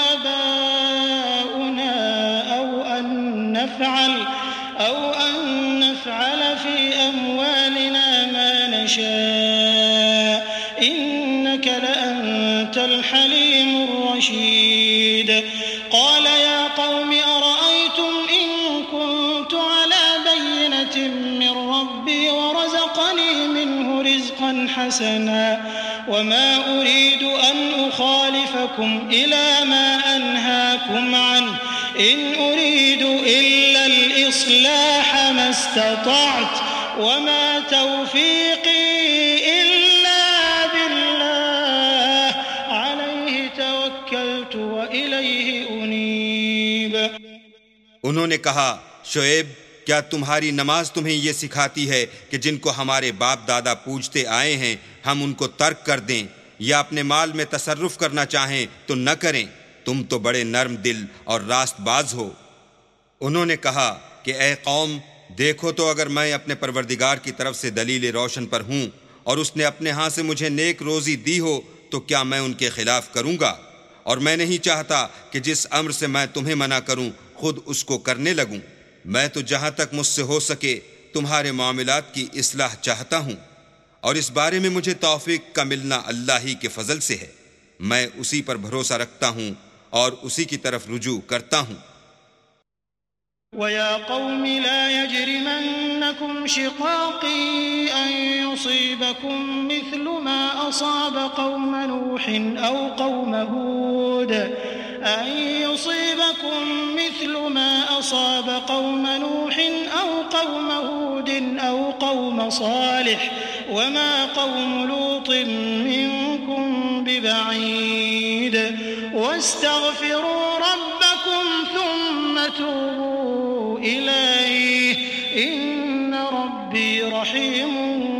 [SPEAKER 3] آباؤنا أو أن نفعل في أموالنا ما نشاء إنك لأنت الحليم الرشيد قال يا قوم أرأيتم إن كنت على بينة من ربي ورزقني منه رزقا حسنا وما أريد أن أخالفكم إلى ما أنهاكم عنه إن أريد إلا الإصلاح ما استطعت وما توفيقي إلا بالله عليه توكلت وإليه أنيب۔
[SPEAKER 2] انہوں نے کہا، شعیب، کیا تمہاری نماز تمہیں یہ سکھاتی ہے کہ جن کو ہمارے باپ دادا پوجتے آئے ہیں ہم ان کو ترک کر دیں، یا اپنے مال میں تصرف کرنا چاہیں تو نہ کریں؟ تم تو بڑے نرم دل اور راست باز ہو۔ انہوں نے کہا کہ اے قوم، دیکھو تو اگر میں اپنے پروردگار کی طرف سے دلیل روشن پر ہوں اور اس نے اپنے ہاں سے مجھے نیک روزی دی ہو تو کیا میں ان کے خلاف کروں گا؟ اور میں نہیں چاہتا کہ جس امر سے میں تمہیں منع کروں خود اس کو کرنے لگوں۔ میں تو جہاں تک مجھ سے ہو سکے تمہارے معاملات کی اصلاح چاہتا ہوں، اور اس بارے میں مجھے توفیق کا ملنا اللہ ہی کے فضل سے ہے، میں اسی پر بھروسہ رکھتا ہوں اور اسی کی طرف رجوع کرتا ہوں۔
[SPEAKER 3] وَيَا قَوْمِ لَا يَجْرِمَنَّكُمْ شِقَاقِي أَن يُصِيبَكُم مِّثْلُ مَا أَصَابَ قَوْمَ نُوحٍ أَوْ قَوْمَ هُودٍ أَوْ قَوْمَ صَالِحٍ وَمَا قَوْمُ لُوطٍ مِّنكُم بِبَعِيدٍ وَاسْتَغْفِرُوا رَبَّكُمْ ثُمَّ تُوبُوا إِلَيْهِ إِنَّ رَبِّي رَحِيمٌ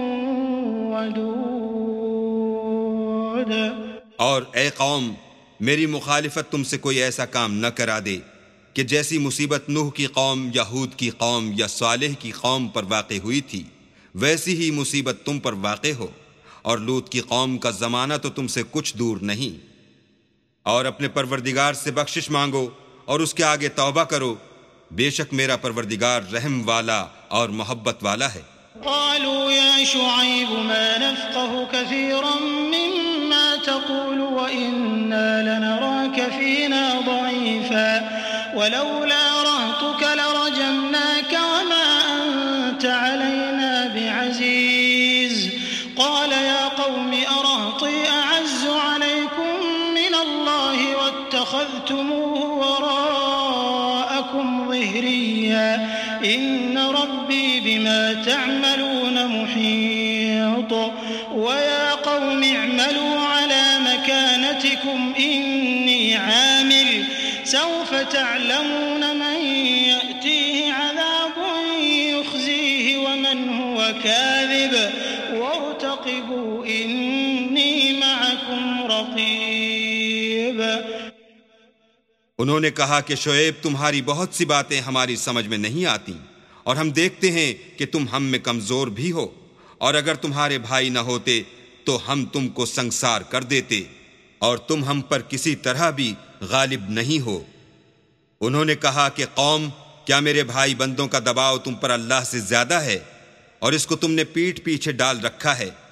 [SPEAKER 3] وَدُودٌ۔
[SPEAKER 2] اور اے قوم، میری مخالفت تم سے کوئی ایسا کام نہ کرا دے کہ جیسی مصیبت نوح کی قوم یا ہود کی قوم یا صالح کی قوم پر واقع ہوئی تھی ویسی ہی مصیبت تم پر واقع ہو، اور لوط کی قوم کا زمانہ تو تم سے کچھ دور نہیں۔ اور اپنے پروردگار سے بخشش مانگو اور اس کے آگے توبہ کرو، بے شک میرا پروردگار رحم والا اور محبت والا ہے۔
[SPEAKER 3] قالوا يا شعيب ما نفقه كثيرا مما تقول وإنا لنراك فينا ضعيفا ولولا رهطك لرجمناك وما أنت علينا بعزيز قال يا قوم أرهطي أعز عليكم من الله واتخذتموه وراءكم ظهريا إن ربي بما تعملون محيط ويا قوم اعملوا على مكانتكم إني عامل سوف تعلمون من يأتيه عذاب يخزيه ومن هو كاذب وارتقبوا إني معكم رقيب۔
[SPEAKER 2] انہوں نے کہا کہ شعیب، تمہاری بہت سی باتیں ہماری سمجھ میں نہیں آتی، اور ہم دیکھتے ہیں کہ تم ہم میں کمزور بھی ہو، اور اگر تمہارے بھائی نہ ہوتے تو ہم تم کو سنگسار کر دیتے، اور تم ہم پر کسی طرح بھی غالب نہیں ہو۔ انہوں نے کہا کہ قوم، کیا میرے بھائی بندوں کا دباؤ تم پر اللہ سے زیادہ ہے، اور اس کو تم نے پیٹھ پیچھے ڈال رکھا ہے؟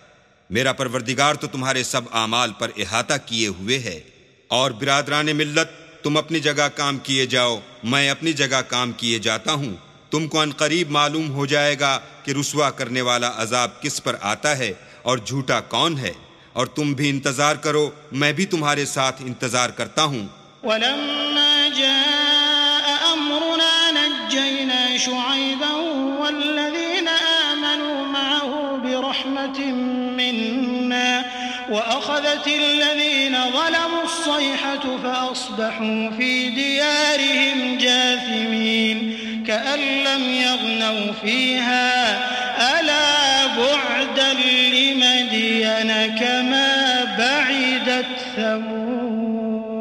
[SPEAKER 2] میرا پروردگار تو تمہارے سب اعمال پر احاطہ کیے ہوئے ہے۔ اور برادران ملت، تم اپنی جگہ کام کیے جاؤ، میں اپنی جگہ کام کیے جاتا ہوں۔ تم کو ان قریب معلوم ہو جائے گا کہ رسوا کرنے والا عذاب کس پر آتا ہے اور جھوٹا کون ہے، اور تم بھی انتظار کرو، میں بھی تمہارے ساتھ انتظار کرتا ہوں۔
[SPEAKER 3] ولما جاء أمرنا نجينا شعيبا والذين آمنوا معه برحمة منا وأخذت الذين ظلموا الصيحة فأصبحوا في ديارهم جاثمين كأن لم يغنوا فيها ألا بعدا لمدين كما بعدت ثمود۔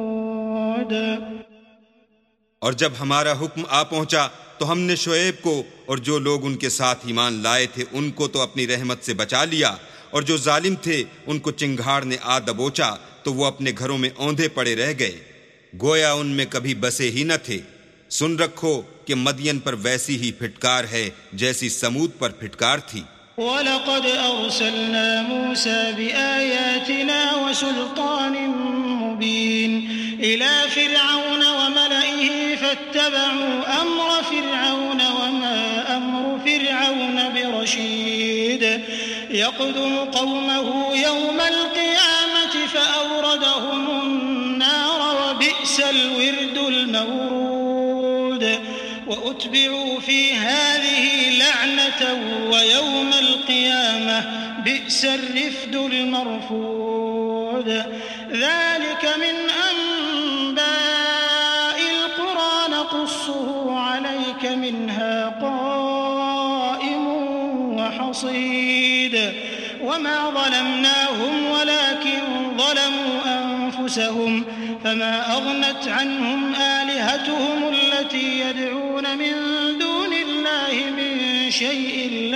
[SPEAKER 2] اور جب ہمارا حکم آ پہنچا تو ہم نے شعیب کو اور جو لوگ ان کے ساتھ ایمان لائے تھے ان کو تو اپنی رحمت سے بچا لیا، اور جو ظالم تھے ان کو چنگھاڑ نے آ دبوچا تو وہ اپنے گھروں میں اوندھے پڑے رہ گئے، گویا ان میں کبھی بسے ہی نہ تھے۔ سن رکھو کہ مدین پر ویسی ہی پھٹکار ہے جیسی سمود پر پھٹکار تھی۔
[SPEAKER 3] وَلَقَدْ أَرْسَلْنَا مُوسَى بِآيَاتِنَا وَسُلْطَانٍ مُبِينٍ إِلَى فِرْعَوْنَ وَمَلَئِهِ فَاتَّبَعُوا أَمْرَ فِرْعَوْنَ وَمَا أَمْرُ فِرْعَوْنَ بِرَشِيدٍ يَقْدُمُ قَوْمَهُ يَوْمَ الْقِيَامَةِ فَأَوْرَدَهُمُ النَّارَ وَبِئْسَ الْوِرْدُ الْمَوْرُودُ وَأُتْبِعُوا فِي هَذِهِ لَعْنَةً وَيَوْمَ الْقِيَامَةِ بِئْسَ الرِّفْدُ الْمَرْفُودُ ذَلِكَ مِنْ أَنْبَاءِ الْقُرَى نَقُصُّهُ عَلَيْكَ مِنْهَا قَائِمٌ وَحَصِيدٌ وَمَا ظَلَمْنَاهُمْ وَلَكِنْ ظَلَمُوا أَنفُسَهُمْ فَمَا أَغْنَتْ عَنْهُمْ آلِهَتُهُمُ التي يدعون من دون الله من شيء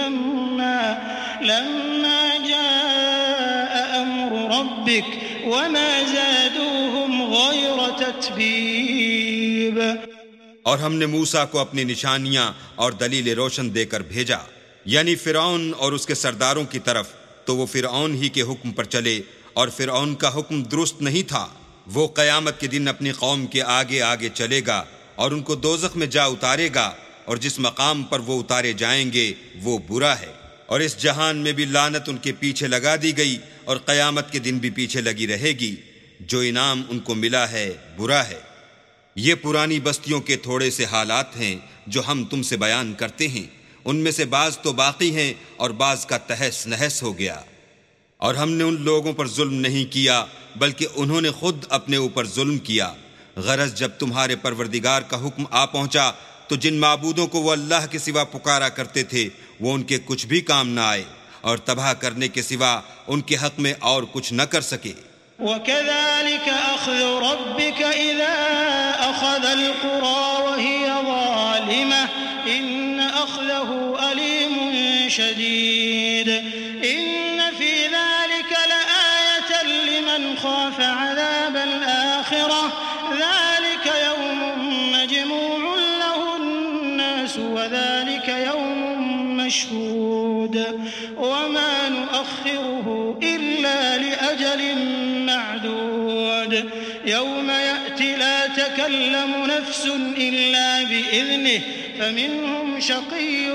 [SPEAKER 3] لما جاء أمر ربك وما زادوهم غير تتبيب۔
[SPEAKER 2] اور ہم نے موسیٰ کو اپنی نشانیاں اور دلیل روشن دے کر بھیجا، یعنی فرعون اور اس کے سرداروں کی طرف، تو وہ فرعون ہی کے حکم پر چلے، اور فرعون کا حکم درست نہیں تھا۔ وہ قیامت کے دن اپنی قوم کے آگے آگے چلے گا اور ان کو دوزخ میں جا اتارے گا، اور جس مقام پر وہ اتارے جائیں گے وہ برا ہے۔ اور اس جہان میں بھی لعنت ان کے پیچھے لگا دی گئی، اور قیامت کے دن بھی پیچھے لگی رہے گی۔ جو انعام ان کو ملا ہے برا ہے۔ یہ پرانی بستیوں کے تھوڑے سے حالات ہیں جو ہم تم سے بیان کرتے ہیں، ان میں سے بعض تو باقی ہیں اور بعض کا تہس نہس ہو گیا۔ اور ہم نے ان لوگوں پر ظلم نہیں کیا بلکہ انہوں نے خود اپنے اوپر ظلم کیا۔ غرض جب تمہارے پروردگار کا حکم آ پہنچا تو جن معبودوں کو وہ اللہ کے سوا پکارا کرتے تھے وہ ان کے کچھ بھی کام نہ آئے، اور تباہ کرنے کے سوا ان کے حق میں اور کچھ نہ کر سکے۔
[SPEAKER 3] وَكَذَلِكَ أَخْذُ رَبِّكَ إِذَا أَخَذَ الْقُرَى وَهِيَ ظَالِمَةٌ إِنَّ أَخْذَهُ أَلِيمٌ شَدِيدٌ إِنَّ فِي ذَلِكَ لَآيَةً لِمَنْ خَافَ عَذَابَ الْآخِرَةِ ذَلِكَ يَوْمٌ مَجْمُوعٌ لَهُ النَّاسُ وَذَلِكَ يَوْمٌ مَشْهُودٌ وَمَا نُؤَخِّرُهُ إِلَّا لِأَجَلٍ معدود يوم يأتي لا تكلم نفس إلا بإذنه فمنهم شقي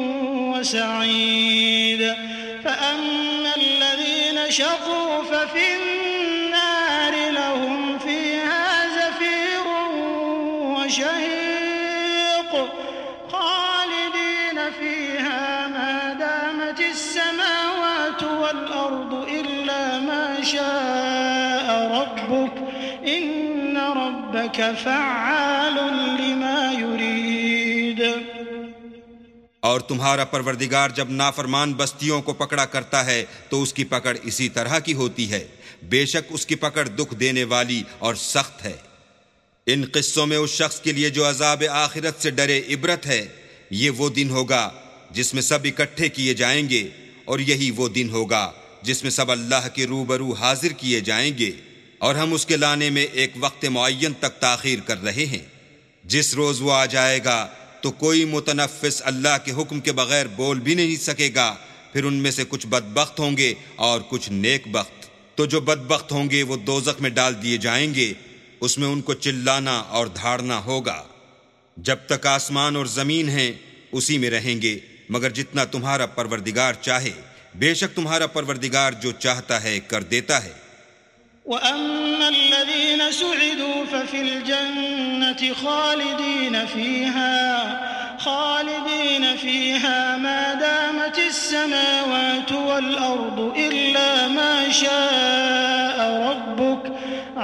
[SPEAKER 3] وسعيد فأما الذين شقوا ففي النار لهم فيها زفير وشهيق خالدين فيها ما دامت السماوات والأرض إلا ما شاء ربك إن ربك فعال لما يريد۔
[SPEAKER 2] اور تمہارا پروردگار جب نافرمان بستیوں کو پکڑا کرتا ہے تو اس کی پکڑ اسی طرح کی ہوتی ہے، بے شک اس کی پکڑ دکھ دینے والی اور سخت ہے۔ ان قصوں میں اس شخص کے لیے جو عذاب آخرت سے ڈرے عبرت ہے۔ یہ وہ دن ہوگا جس میں سب اکٹھے کیے جائیں گے، اور یہی وہ دن ہوگا جس میں سب اللہ کے روبرو حاضر کیے جائیں گے، اور ہم اس کے لانے میں ایک وقت معین تک تاخیر کر رہے ہیں۔ جس روز وہ آ جائے گا تو کوئی متنفس اللہ کے حکم کے بغیر بول بھی نہیں سکے گا پھر ان میں سے کچھ بدبخت ہوں گے اور کچھ نیک بخت۔ تو جو بدبخت ہوں گے وہ دوزخ میں ڈال دیے جائیں گے، اس میں ان کو چلانا اور دھاڑنا ہوگا۔ جب تک آسمان اور زمین ہیں اسی میں رہیں گے، مگر جتنا تمہارا پروردگار چاہے، بے شک تمہارا پروردگار جو چاہتا ہے کر دیتا ہے۔
[SPEAKER 3] وَأَمَّا الَّذِينَ سُعِدُوا فَفِي الْجَنَّةِ خَالِدِينَ فِيهَا مَا دَامَتِ السَّمَاوَاتُ وَالْأَرْضُ إِلَّا مَا شَاءَ رَبُّكَ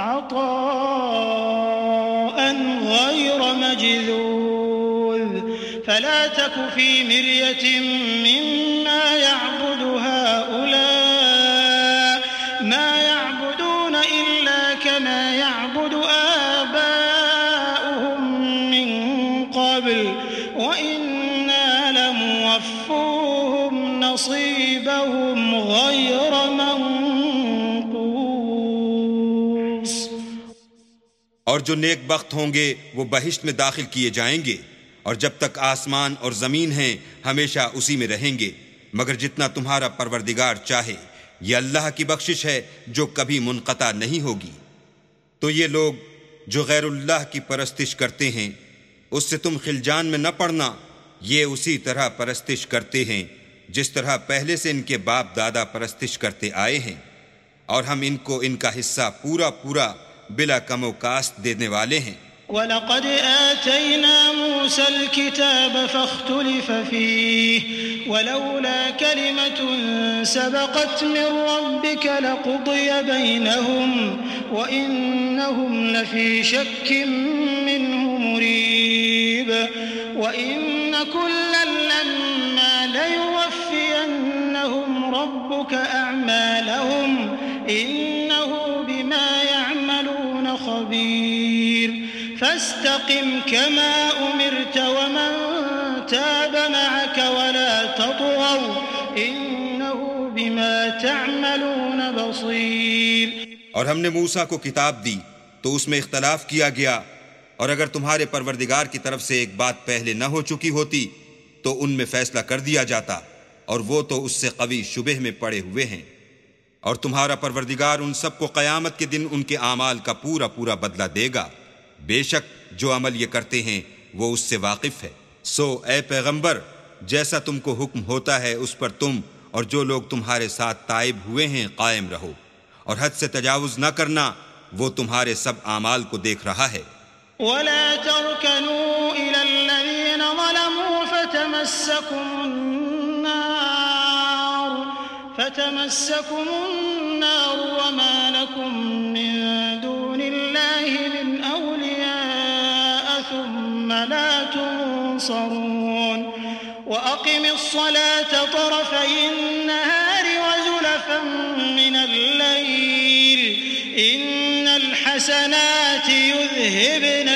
[SPEAKER 3] عَطَاءً غَيْرَ مَجْذُوذٍ فَلَا تَكُ فِي مِرْيَةٍ مِّمَّا يَعْبُدُ هَؤُلَاءِ مَا يَعْبُدُونَ إِلَّا كَمَا يَعْبُدُ آبَاؤُهُم مِّن قَبْلُ وَإِنَّا لَمُوَفُّوهُمْ نَصِيبَهُمْ غَيْرَ مَنقُوصٍ۔
[SPEAKER 2] اور جو نیک بخت ہوں گے وہ بہشت میں داخل کیے جائیں گے، اور جب تک آسمان اور زمین ہیں ہمیشہ اسی میں رہیں گے، مگر جتنا تمہارا پروردگار چاہے۔ یہ اللہ کی بخشش ہے جو کبھی منقطع نہیں ہوگی۔ تو یہ لوگ جو غیر اللہ کی پرستش کرتے ہیں اس سے تم خلجان میں نہ پڑنا، یہ اسی طرح پرستش کرتے ہیں جس طرح پہلے سے ان کے باپ دادا پرستش کرتے آئے ہیں، اور ہم ان کو ان کا حصہ پورا پورا بلا کم و کاست دینے والے ہیں۔
[SPEAKER 3] وَلَقَدْ آتَيْنَا مُوسَى الْكِتَابَ فَاخْتُلِفَ فِيهِ وَلَوْلَا كَلِمَةٌ سَبَقَتْ مِنْ رَبِّكَ لَقُضِيَ بَيْنَهُمْ وَإِنَّهُمْ لَفِي شَكٍّ مِّنْهُ مُرِيبٍ وَإِنَّ كُلًّا لَمَّا لَيُوَفِّيَنَّهُمْ رَبُّكَ أَعْمَالَهُمْ إِنَّهُ بِمَا يَعْمَلُونَ خَبِيرٌ فاستقم كما أمرت ومن تاب معك ولا تطغوا إنه بما تعملون بصير۔
[SPEAKER 2] اور ہم نے موسیٰ کو کتاب دی تو اس میں اختلاف کیا گیا، اور اگر تمہارے پروردگار کی طرف سے ایک بات پہلے نہ ہو چکی ہوتی تو ان میں فیصلہ کر دیا جاتا، اور وہ تو اس سے قوی شبہ میں پڑے ہوئے ہیں۔ اور تمہارا پروردگار ان سب کو قیامت کے دن ان کے اعمال کا پورا پورا بدلہ دے گا، بے شک جو عمل یہ کرتے ہیں وہ اس سے واقف ہے۔ سو اے پیغمبر، جیسا تم کو حکم ہوتا ہے اس پر تم اور جو لوگ تمہارے ساتھ تائب ہوئے ہیں قائم رہو، اور حد سے تجاوز نہ کرنا، وہ تمہارے سب اعمال کو دیکھ رہا ہے۔
[SPEAKER 3] وَلَا تَرْكَنُوا إِلَى الَّذِينَ ظَلَمُوا فَتَمَسَّكُمُ النَّارُ وَمَا لَكُم مِّن دُونِ اللَّهِ مِنْ أَوْلِيَاءَ ثُمَّ لَا تُنصَرُونَ وَأَقِمِ الصَّلَاةَ طَرَفَيِ النَّهَارِ وَزُلَفًا مِّنَ اللَّيْلِ إِنَّ الْحَسَنَاتِ يُذْهِبْنَ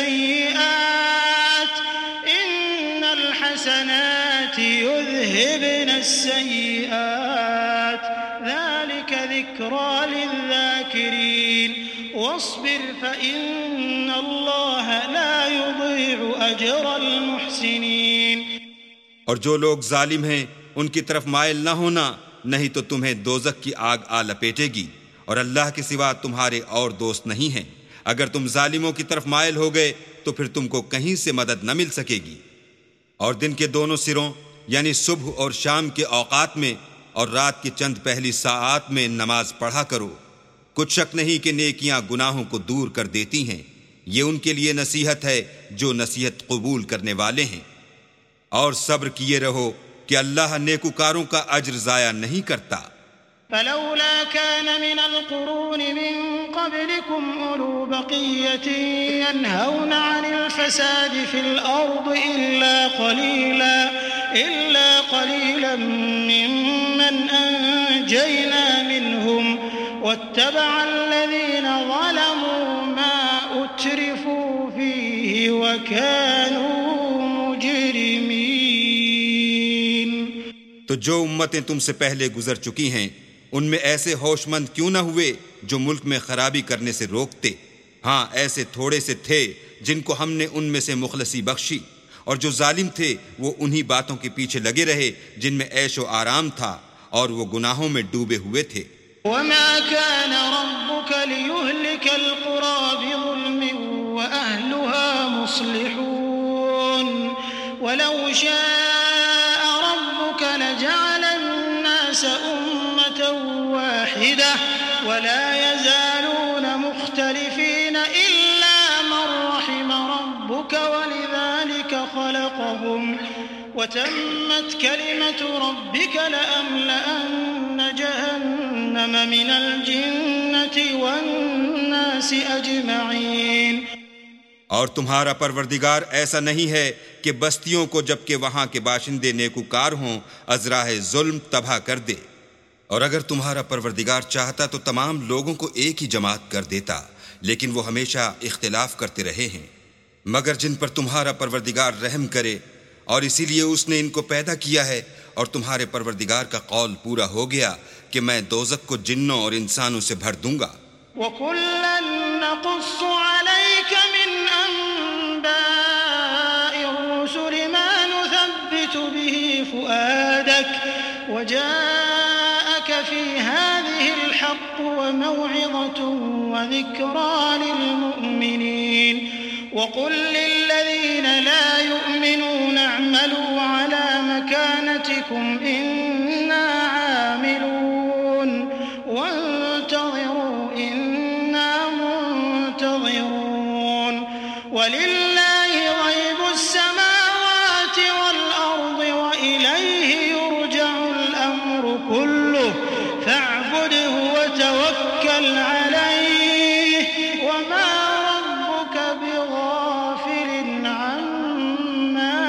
[SPEAKER 3] السَّيِّئَاتِ ذَلِكَ ذِكْرَى لِلذَّاكِرِينَ وَاصْبِرْ فَإِنَّ اللَّهَ لَا يُضِيعُ أَجْرَ الْمُحْسِنِينَ۔
[SPEAKER 2] اور جو لوگ ظالم ہیں ان کی طرف مائل نہ ہونا، نہیں تو تمہیں دوزخ کی آگ آ لپیٹے گی، اور اللہ کے سوا تمہارے اور دوست نہیں ہیں۔ اگر تم ظالموں کی طرف مائل ہو گئے تو پھر تم کو کہیں سے مدد نہ مل سکے گی۔ اور دن کے دونوں سروں یعنی صبح اور شام کے اوقات میں اور رات کی چند پہلی ساعات میں نماز پڑھا کرو، کچھ شک نہیں کہ نیکیاں گناہوں کو دور کر دیتی ہیں، یہ ان کے لیے نصیحت ہے جو نصیحت قبول کرنے والے ہیں۔ اور صبر کیے رہو کہ اللہ نیکوکاروں کا اجر ضائع نہیں کرتا۔
[SPEAKER 3] فلولا كان من القرون من قبلكم أولو بقية ينهون عن الفساد في الأرض إلا قليلا ممن أنجينا منهم واتبع الذين ظلموا ما أترفوا فيه وكانوا مجرمين۔
[SPEAKER 2] تو جو امتیں تم سے پہلے گزر چکی ہیں ان میں ایسے ہوش مند کیوں نہ ہوئے جو ملک میں خرابی کرنے سے روکتے؟ ہاں ایسے تھوڑے سے تھے جن کو ہم نے ان میں سے مخلصی بخشی، اور جو ظالم تھے وہ انہی باتوں کے پیچھے لگے رہے جن میں عیش و آرام تھا، اور وہ گناہوں میں ڈوبے ہوئے تھے۔
[SPEAKER 3] وما كان ربك ليهلك القرى بظلم وأهلها مصلحون ولو شاء ربك لجعل الناس أمة واحدة ولا يزالون مختلفين إلا من رحم ربك ولذلك خلقهم وتمت كلمة ربك لأملأن جهنم من الجنة والناس أجمعين۔
[SPEAKER 2] اور تمہارا پروردگار ایسا نہیں ہے کہ بستیوں کو جبکہ وہاں کے باشندے نیکوکار ہوں ازراہ ظلم تباہ کر دے، اور اگر تمہارا پروردگار چاہتا تو تمام لوگوں کو ایک ہی جماعت کر دیتا، لیکن وہ ہمیشہ اختلاف کرتے رہے ہیں، مگر جن پر تمہارا پروردگار رحم کرے، اور اسی لیے اس نے ان کو پیدا کیا ہے، اور تمہارے پروردگار کا قول پورا ہو گیا کہ میں دوزخ کو جنوں اور انسانوں سے بھر دوں گا۔
[SPEAKER 3] وَكُلًّا نَّقُصُّ عَلَيْكَ مِنْ أَنبَاءِ الرُّسُلِ مَا نُثَبِّتُ بِهِ فُؤَادَكَ وَجَاءَكَ فِي هَٰذِهِ الْحَقُّ وَمَوْعِظَةٌ وَذِكْرَىٰ لِلْمُؤْمِنِينَ وَقُل لِّلَّذِينَ لَا يُؤْمِنُونَ اعْمَلُوا عَلَىٰ مَكَانَتِكُمْ إِنَّا عَامِلُونَ وَانتَظِرُوا إِنَّا مُنتَظِرُونَ وَلِلَّهِ غَيْبُ السَّمَاوَاتِ وَالْأَرْضِ وَإِلَيْهِ يُرْجَعُ الْأَمْرُ كُلُّهُ فَاعْبُدْهُ وَتَوَكَّلْ عَلَيْهِ وَمَا رَبُّكَ بِغَافِلٍ عَمَّا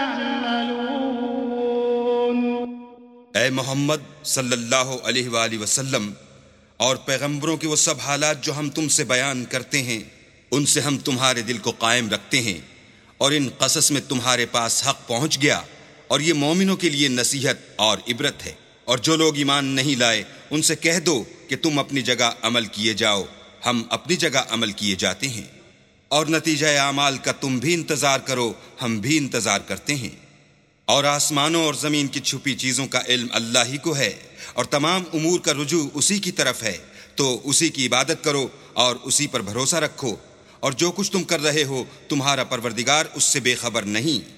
[SPEAKER 3] تَعْمَلُونَ۔
[SPEAKER 2] اے محمد صلی اللہ علیہ وآلہ وسلم اور پیغمبروں کے وہ سب حالات جو ہم تم سے بیان کرتے ہیں ان سے ہم تمہارے دل کو قائم رکھتے ہیں، اور ان قصص میں تمہارے پاس حق پہنچ گیا، اور یہ مومنوں کے لیے نصیحت اور عبرت ہے، اور جو لوگ ایمان نہیں لائے ان سے کہہ دو کہ تم اپنی جگہ عمل کیے جاؤ، ہم اپنی جگہ عمل کیے جاتے ہیں، اور نتیجہ اعمال کا تم بھی انتظار کرو، ہم بھی انتظار کرتے ہیں۔ اور آسمانوں اور زمین کی چھپی چیزوں کا علم اللہ ہی کو ہے، اور تمام امور کا رجوع اسی کی طرف ہے، تو اسی کی عبادت کرو اور اسی پر بھروسہ رکھو، اور جو کچھ تم کر رہے ہو تمہارا پروردگار اس سے بے خبر نہیں۔